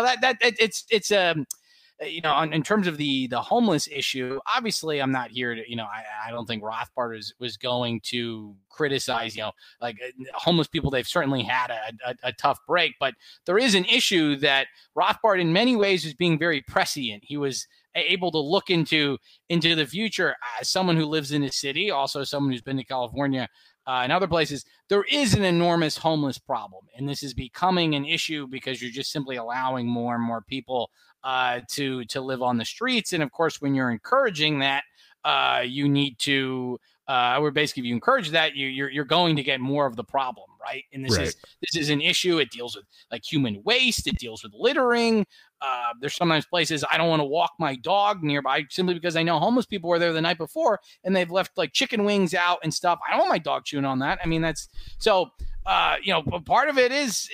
In terms of the homeless issue, obviously I'm not here to, I don't think Rothbard was going to criticize, homeless people. They've certainly had a tough break, but there is an issue that Rothbard in many ways is being very prescient. He was able to look into the future as someone who lives in a city, also someone who's been to California and other places. There is an enormous homeless problem, and this is becoming an issue because you're just simply allowing more and more people to live on the streets. And of course, when you're encouraging that, you need to, or basically if you encourage that, you're going to get more of the problem, right? And this is an issue. It deals with like human waste. It deals with littering. There's sometimes places I don't want to walk my dog nearby simply because I know homeless people were there the night before and they've left like chicken wings out and stuff. I don't want my dog chewing on that. I mean, that's so, part of it is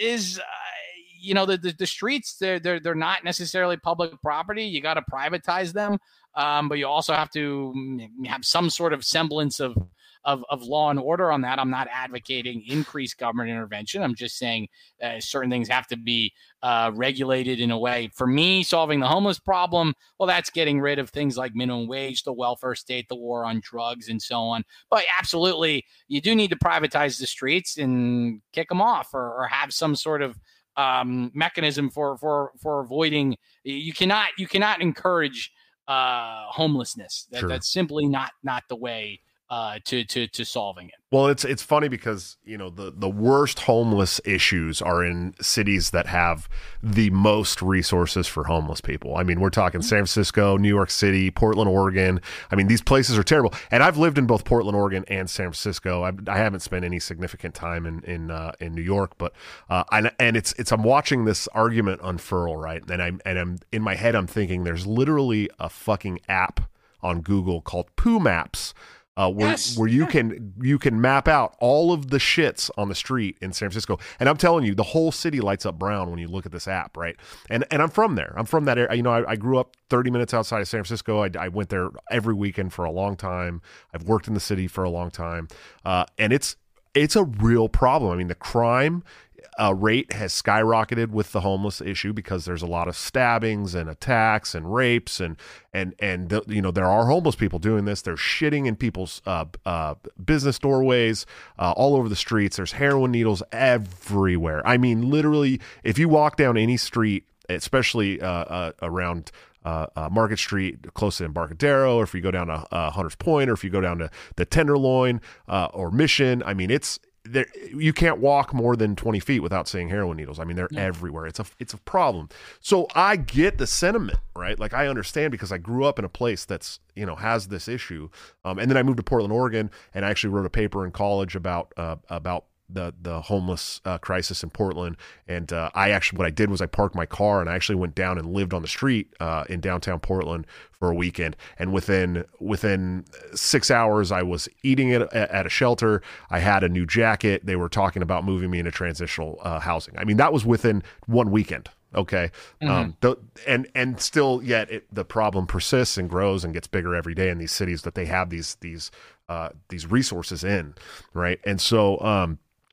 the streets, they're not necessarily public property. You got to privatize them. But you also have to have some sort of semblance of law and order on that. I'm not advocating increased government intervention. I'm just saying certain things have to be regulated in a way. For me, solving the homeless problem, well, that's getting rid of things like minimum wage, the welfare state, the war on drugs, and so on. But absolutely, you do need to privatize the streets and kick them off or have some sort of mechanism for avoiding. You cannot encourage homelessness. That's simply not the way to solving it. Well, it's funny because the worst homeless issues are in cities that have the most resources for homeless people. I mean, we're talking San Francisco, New York City, Portland, Oregon. I mean, these places are terrible. And I've lived in both Portland, Oregon, and San Francisco. I haven't spent any significant time in New York, but I'm watching this argument unfurl, right? And I'm in my head, I'm thinking there's literally a fucking app on Google called Poo Maps. Where you can map out all of the shits on the street in San Francisco, and I'm telling you, the whole city lights up brown when you look at this app, right? And I'm from there. I'm from that area. I grew up 30 minutes outside of San Francisco. I went there every weekend for a long time. I've worked in the city for a long time, and it's a real problem. I mean, the crime rate has skyrocketed with the homeless issue because there's a lot of stabbings and attacks and rapes and there are homeless people doing this. They're shitting in people's business doorways, all over the streets. There's heroin needles everywhere. I mean, literally, if you walk down any street, especially around Market Street, close to Embarcadero, or if you go down to Hunters Point, or if you go down to the Tenderloin or Mission, I mean, there, you can't walk more than 20 feet without seeing heroin needles. I mean, they're everywhere. It's a problem. So I get the sentiment, right? Like, I understand because I grew up in a place that's, has this issue. And then I moved to Portland, Oregon, and I actually wrote a paper in college about the homeless crisis in Portland. And what I did was I parked my car and I actually went down and lived on the street in downtown Portland for a weekend. And within 6 hours, I was eating at a shelter. I had a new jacket. They were talking about moving me into transitional housing. I mean, that was within one weekend. Okay. And still yet the problem persists and grows and gets bigger every day in these cities that they have these resources in. Right. And so,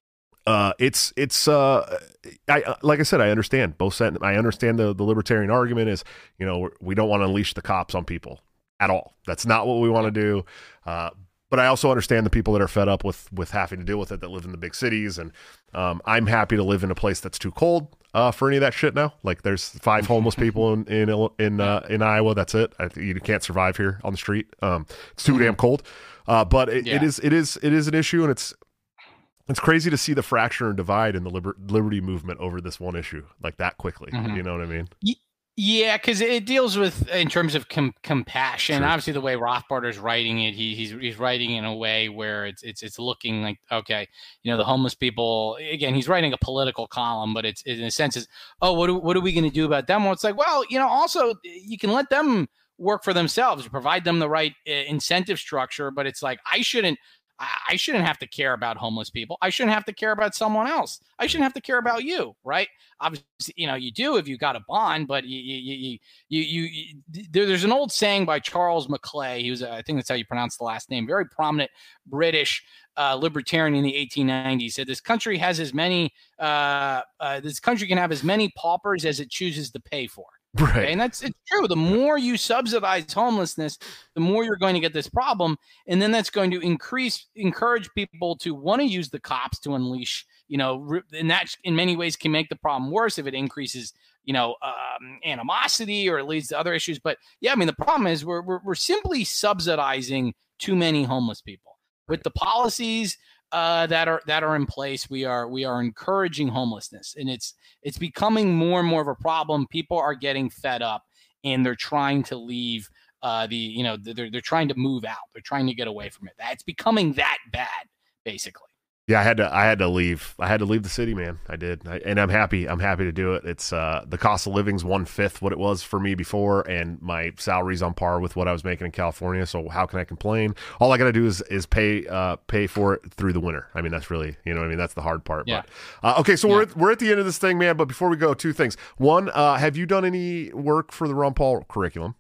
like I said, I understand both sides. I understand the libertarian argument is, we don't want to unleash the cops on people at all. That's not what we want to do. But I also understand the people that are fed up with having to deal with it, that live in the big cities. And I'm happy to live in a place that's too cold for any of that shit now. Like there's 5 homeless people in Iowa. That's it. You can't survive here on the street. It's too damn cold. But it is an issue, and it's crazy to see the fracture and divide in the liberty movement over this one issue like that quickly. You know what I mean? Yeah, because it deals with, in terms of compassion. Sure. Obviously, the way Rothbarder's writing it, he's writing in a way where it's looking like, okay, the homeless people. Again, he's writing a political column, but it's in a sense is, oh, what are we going to do about them? Well, it's like, well, also you can let them work for themselves, provide them the right incentive structure, but it's like I shouldn't have to care about homeless people. I shouldn't have to care about someone else. I shouldn't have to care about you, right? Obviously, you do if you got a bond, but there's an old saying by Charles Maclay. He was, I think that's how you pronounce the last name, very prominent British libertarian in the 1890s. He said, this country can have as many paupers as it chooses to pay for. Right. Okay? And it's true. The more you subsidize homelessness, the more you're going to get this problem. And then that's going to encourage people to want to use the cops to unleash, and that in many ways can make the problem worse if it increases, animosity, or it leads to other issues. But yeah, I mean, the problem is we're simply subsidizing too many homeless people with the policies that are in place. We are encouraging homelessness, and it's becoming more and more of a problem. People are getting fed up, and they're trying to leave. They're trying to move out. They're trying to get away from it. It's becoming that bad, basically. Yeah, I had to leave. I had to leave the city, man. I did, and I'm happy. I'm happy to do it. It's the cost of living's 1/5 what it was for me before, and my salary's on par with what I was making in California. So how can I complain? All I got to do is pay for it through the winter. I mean, that's really, that's the hard part. Yeah. But okay, so we're at the end of this thing, man. But before we go, 2 things. One, have you done any work for the Ron Paul curriculum?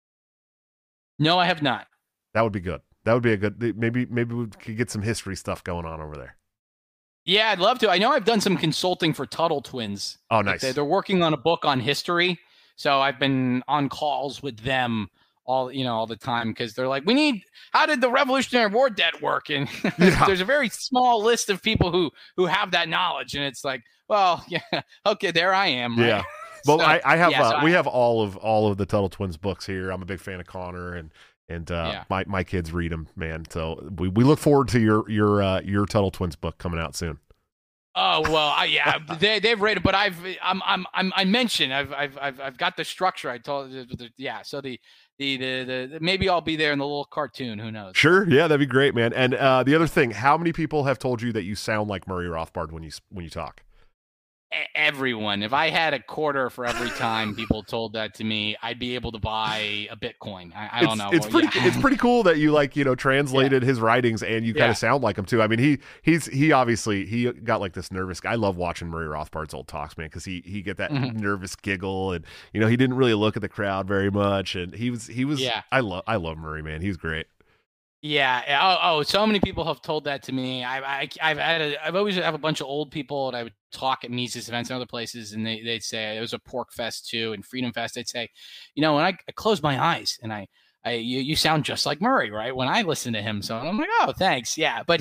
No, I have not. That would be good. That would be a good. Maybe we could get some history stuff going on over there. Yeah, I'd love to. I know I've done some consulting for Tuttle Twins. Oh, nice. They're working on a book on history, so I've been on calls with them all the time, because they're like, how did the Revolutionary War debt work? And there's a very small list of people who have that knowledge, and it's like, well, yeah, okay, there I am. Right? Yeah. Well, so, we have all of the Tuttle Twins books here. I'm a big fan of Connor, and my kids read them, man. So we look forward to your Tuttle Twins book coming out soon. Oh well, they've rated, but I mentioned I've got the structure. I told So the maybe I'll be there in the little cartoon. Who knows? Sure, yeah, that'd be great, man. And the other thing, how many people have told you that you sound like Murray Rothbard when you talk? Everyone. If I had a quarter for every time people told that to me, I'd be able to buy a Bitcoin. I don't know. It's pretty cool that you translated his writings and you kind of sound like him too. I mean, he obviously got like this nervous. I love watching Murray Rothbard's old talks, man, because he get that nervous giggle, and he didn't really look at the crowd very much, and he was. Yeah. I love Murray, man. He's great. Yeah. Oh, so many people have told that to me. I've always have a bunch of old people, and I would talk at Mises events and other places, and they'd say it was a Pork Fest too, and Freedom Fest. They'd say, when I close my eyes and you sound just like Murray, right? When I listen to him, so I'm like, oh, thanks. Yeah. But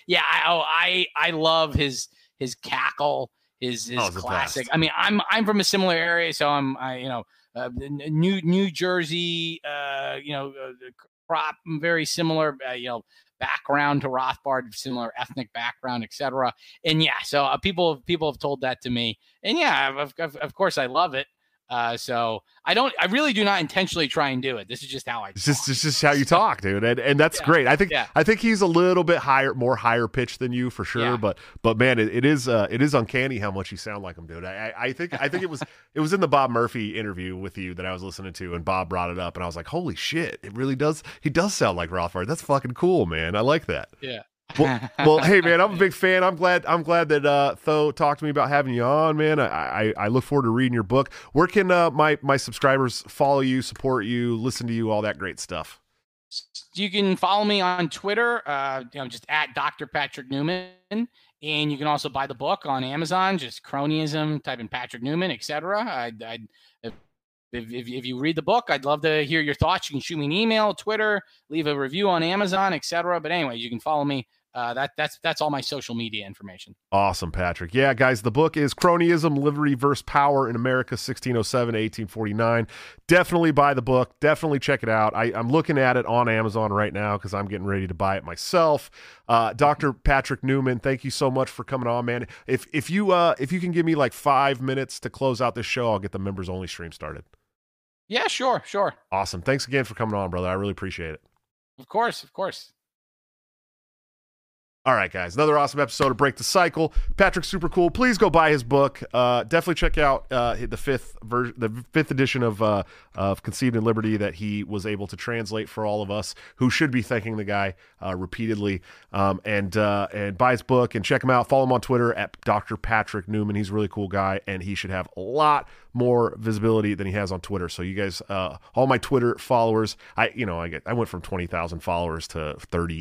I love his cackle, his classic. I mean, I'm from a similar area, so New Jersey, crop, very similar, background to Rothbard, similar ethnic background, etc. And so people have told that to me, and of course I love it. So I really do not intentionally try and do it. This is just how I talk. It's just how you talk, dude. And that's great. I think he's a little bit more higher pitched than you for sure. Yeah. But man, it is uncanny how much you sound like him, dude. I think it was in the Bob Murphy interview with you that I was listening to, and Bob brought it up, and I was like, holy shit, it really does. He does sound like Ralph Hart. That's fucking cool, man. I like that. Yeah. Well, hey man, I'm a big fan. I'm glad that Tho talked to me about having you on, man. I look forward to reading your book. Where can my subscribers follow you, support you, listen to you, all that great stuff? You can follow me on Twitter, just at Dr. Patrick Newman, and you can also buy the book on Amazon. Just Cronyism, type in Patrick Newman, etc. If you read the book, I'd love to hear your thoughts. You can shoot me an email, Twitter, leave a review on Amazon, etc. But anyway, you can follow me. That's all my social media information. Awesome, Patrick. Yeah, guys, the book is Cronyism, Liberty versus Power in America, 1607 to 1849. Definitely buy the book. Definitely check it out. I'm looking at it on Amazon right now because I'm getting ready to buy it myself. Dr. Patrick Newman, thank you so much for coming on, man. If you can give me like 5 minutes to close out this show, I'll get the members only stream started. Yeah, sure. Awesome. Thanks again for coming on, brother. I really appreciate it. Of course. All right, guys, another awesome episode of Break the Cycle. Patrick's super cool. Please go buy his book. Definitely check out the fifth edition of Conceived in Liberty that he was able to translate for all of us who should be thanking the guy repeatedly. And buy his book and check him out. Follow him on Twitter at Dr. Patrick Newman. He's a really cool guy, and he should have a lot more visibility than he has on Twitter. So you guys, all my Twitter followers, I went from 20,000 followers to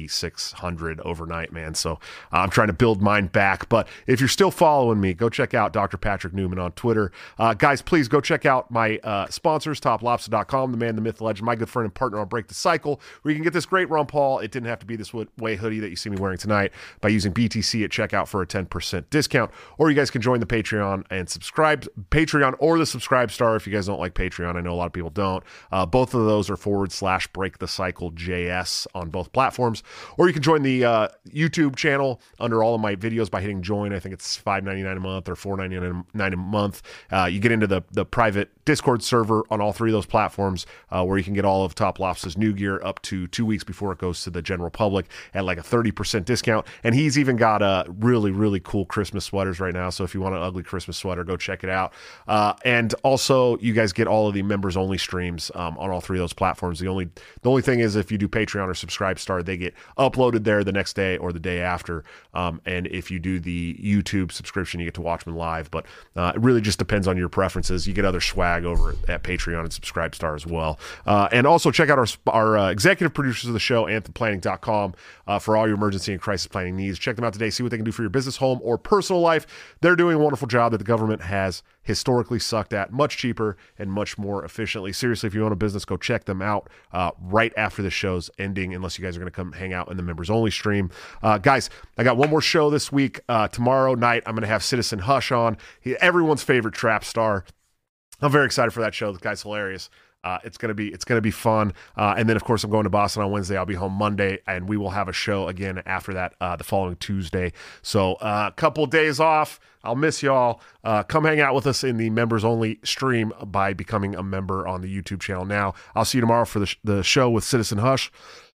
3,600 overnight, man. So I'm trying to build mine back. But if you're still following me, go check out Dr. Patrick Newman on Twitter. Guys, please go check out my sponsors, toplobster.com, the man, the myth, the legend, my good friend and partner on Break the Cycle, where you can get this great Ron Paul, it didn't have to be this way hoodie that you see me wearing tonight, by using BTC at checkout for a 10% discount. Or you guys can join the Patreon and subscribe, Patreon or the Subscribe Star if you guys don't like Patreon. I know a lot of people don't. Both of those are / Break the Cycle JS on both platforms. Or you can join the YouTube channel under all of my videos by hitting join. I think it's $5.99 a month or $4.99 a month. You get into the private Discord server on all three of those platforms, where you can get all of Top Lobster's new gear up to 2 weeks before it goes to the general public at like a 30% discount. And he's even got really, really cool Christmas sweaters right now. So if you want an ugly Christmas sweater, go check it out. And also, you guys get all of the members only streams on all three of those platforms. The only thing is, if you do Patreon or Subscribe Star, they get uploaded there the next day or the day after. And if you do the YouTube subscription, you get to watch them live. But it really just depends on your preferences. You get other swag over at Patreon and Subscribe Star as well. And also check out our executive producers of the show, anthemplanning.com, for all your emergency and crisis planning needs. Check them out today. See what they can do for your business, home, or personal life. They're doing a wonderful job that the government has historically sucked at, much cheaper and much more efficiently. Seriously, if you own a business, go check them out right after the show's ending, unless you guys are going to come hang out in the members only stream. Guys, I got one more show this week. Tomorrow night, I'm going to have Citizen Hush on. Everyone's favorite trap star. I'm very excited for that show. The guy's hilarious. It's gonna be fun. And then of course I'm going to Boston on Wednesday. I'll be home Monday, and we will have a show again after that the following Tuesday. So a couple of days off. I'll miss y'all. Come hang out with us in the members only stream by becoming a member on the YouTube channel now. I'll see you tomorrow for the show with Citizen Hush.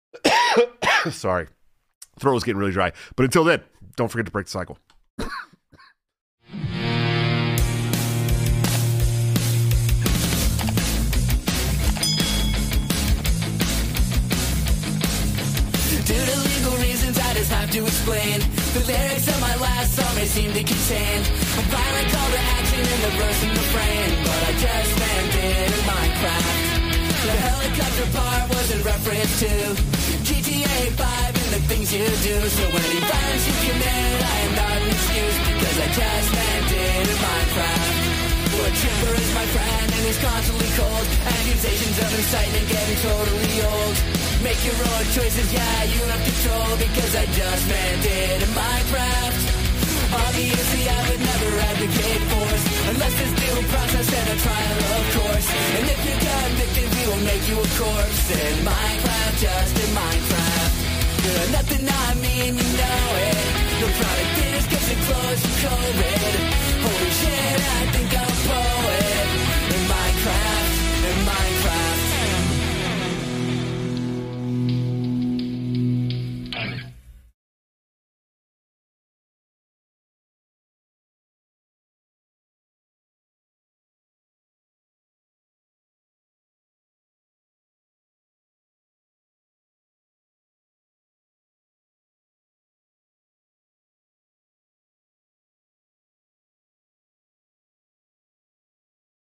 Sorry, throat was getting really dry. But until then, don't forget to break the cycle. Have to explain the lyrics of my last song may seem to contain a violent call to action in the verse and the frame, but I just meant it in Minecraft. The helicopter part was a reference to GTA 5 and the things you do. So any violence you commit, I am not an excuse, because I just meant it in Minecraft. A tripper is my friend and he's constantly cold. Accusations of incitement getting totally old. Make your own choices, yeah, you have control, because I just meant it in Minecraft. Obviously I would never advocate force, unless there's due process and a trial, of course. And if you're convicted, we will make you a corpse in Minecraft, just in Minecraft. Nothing I mean, you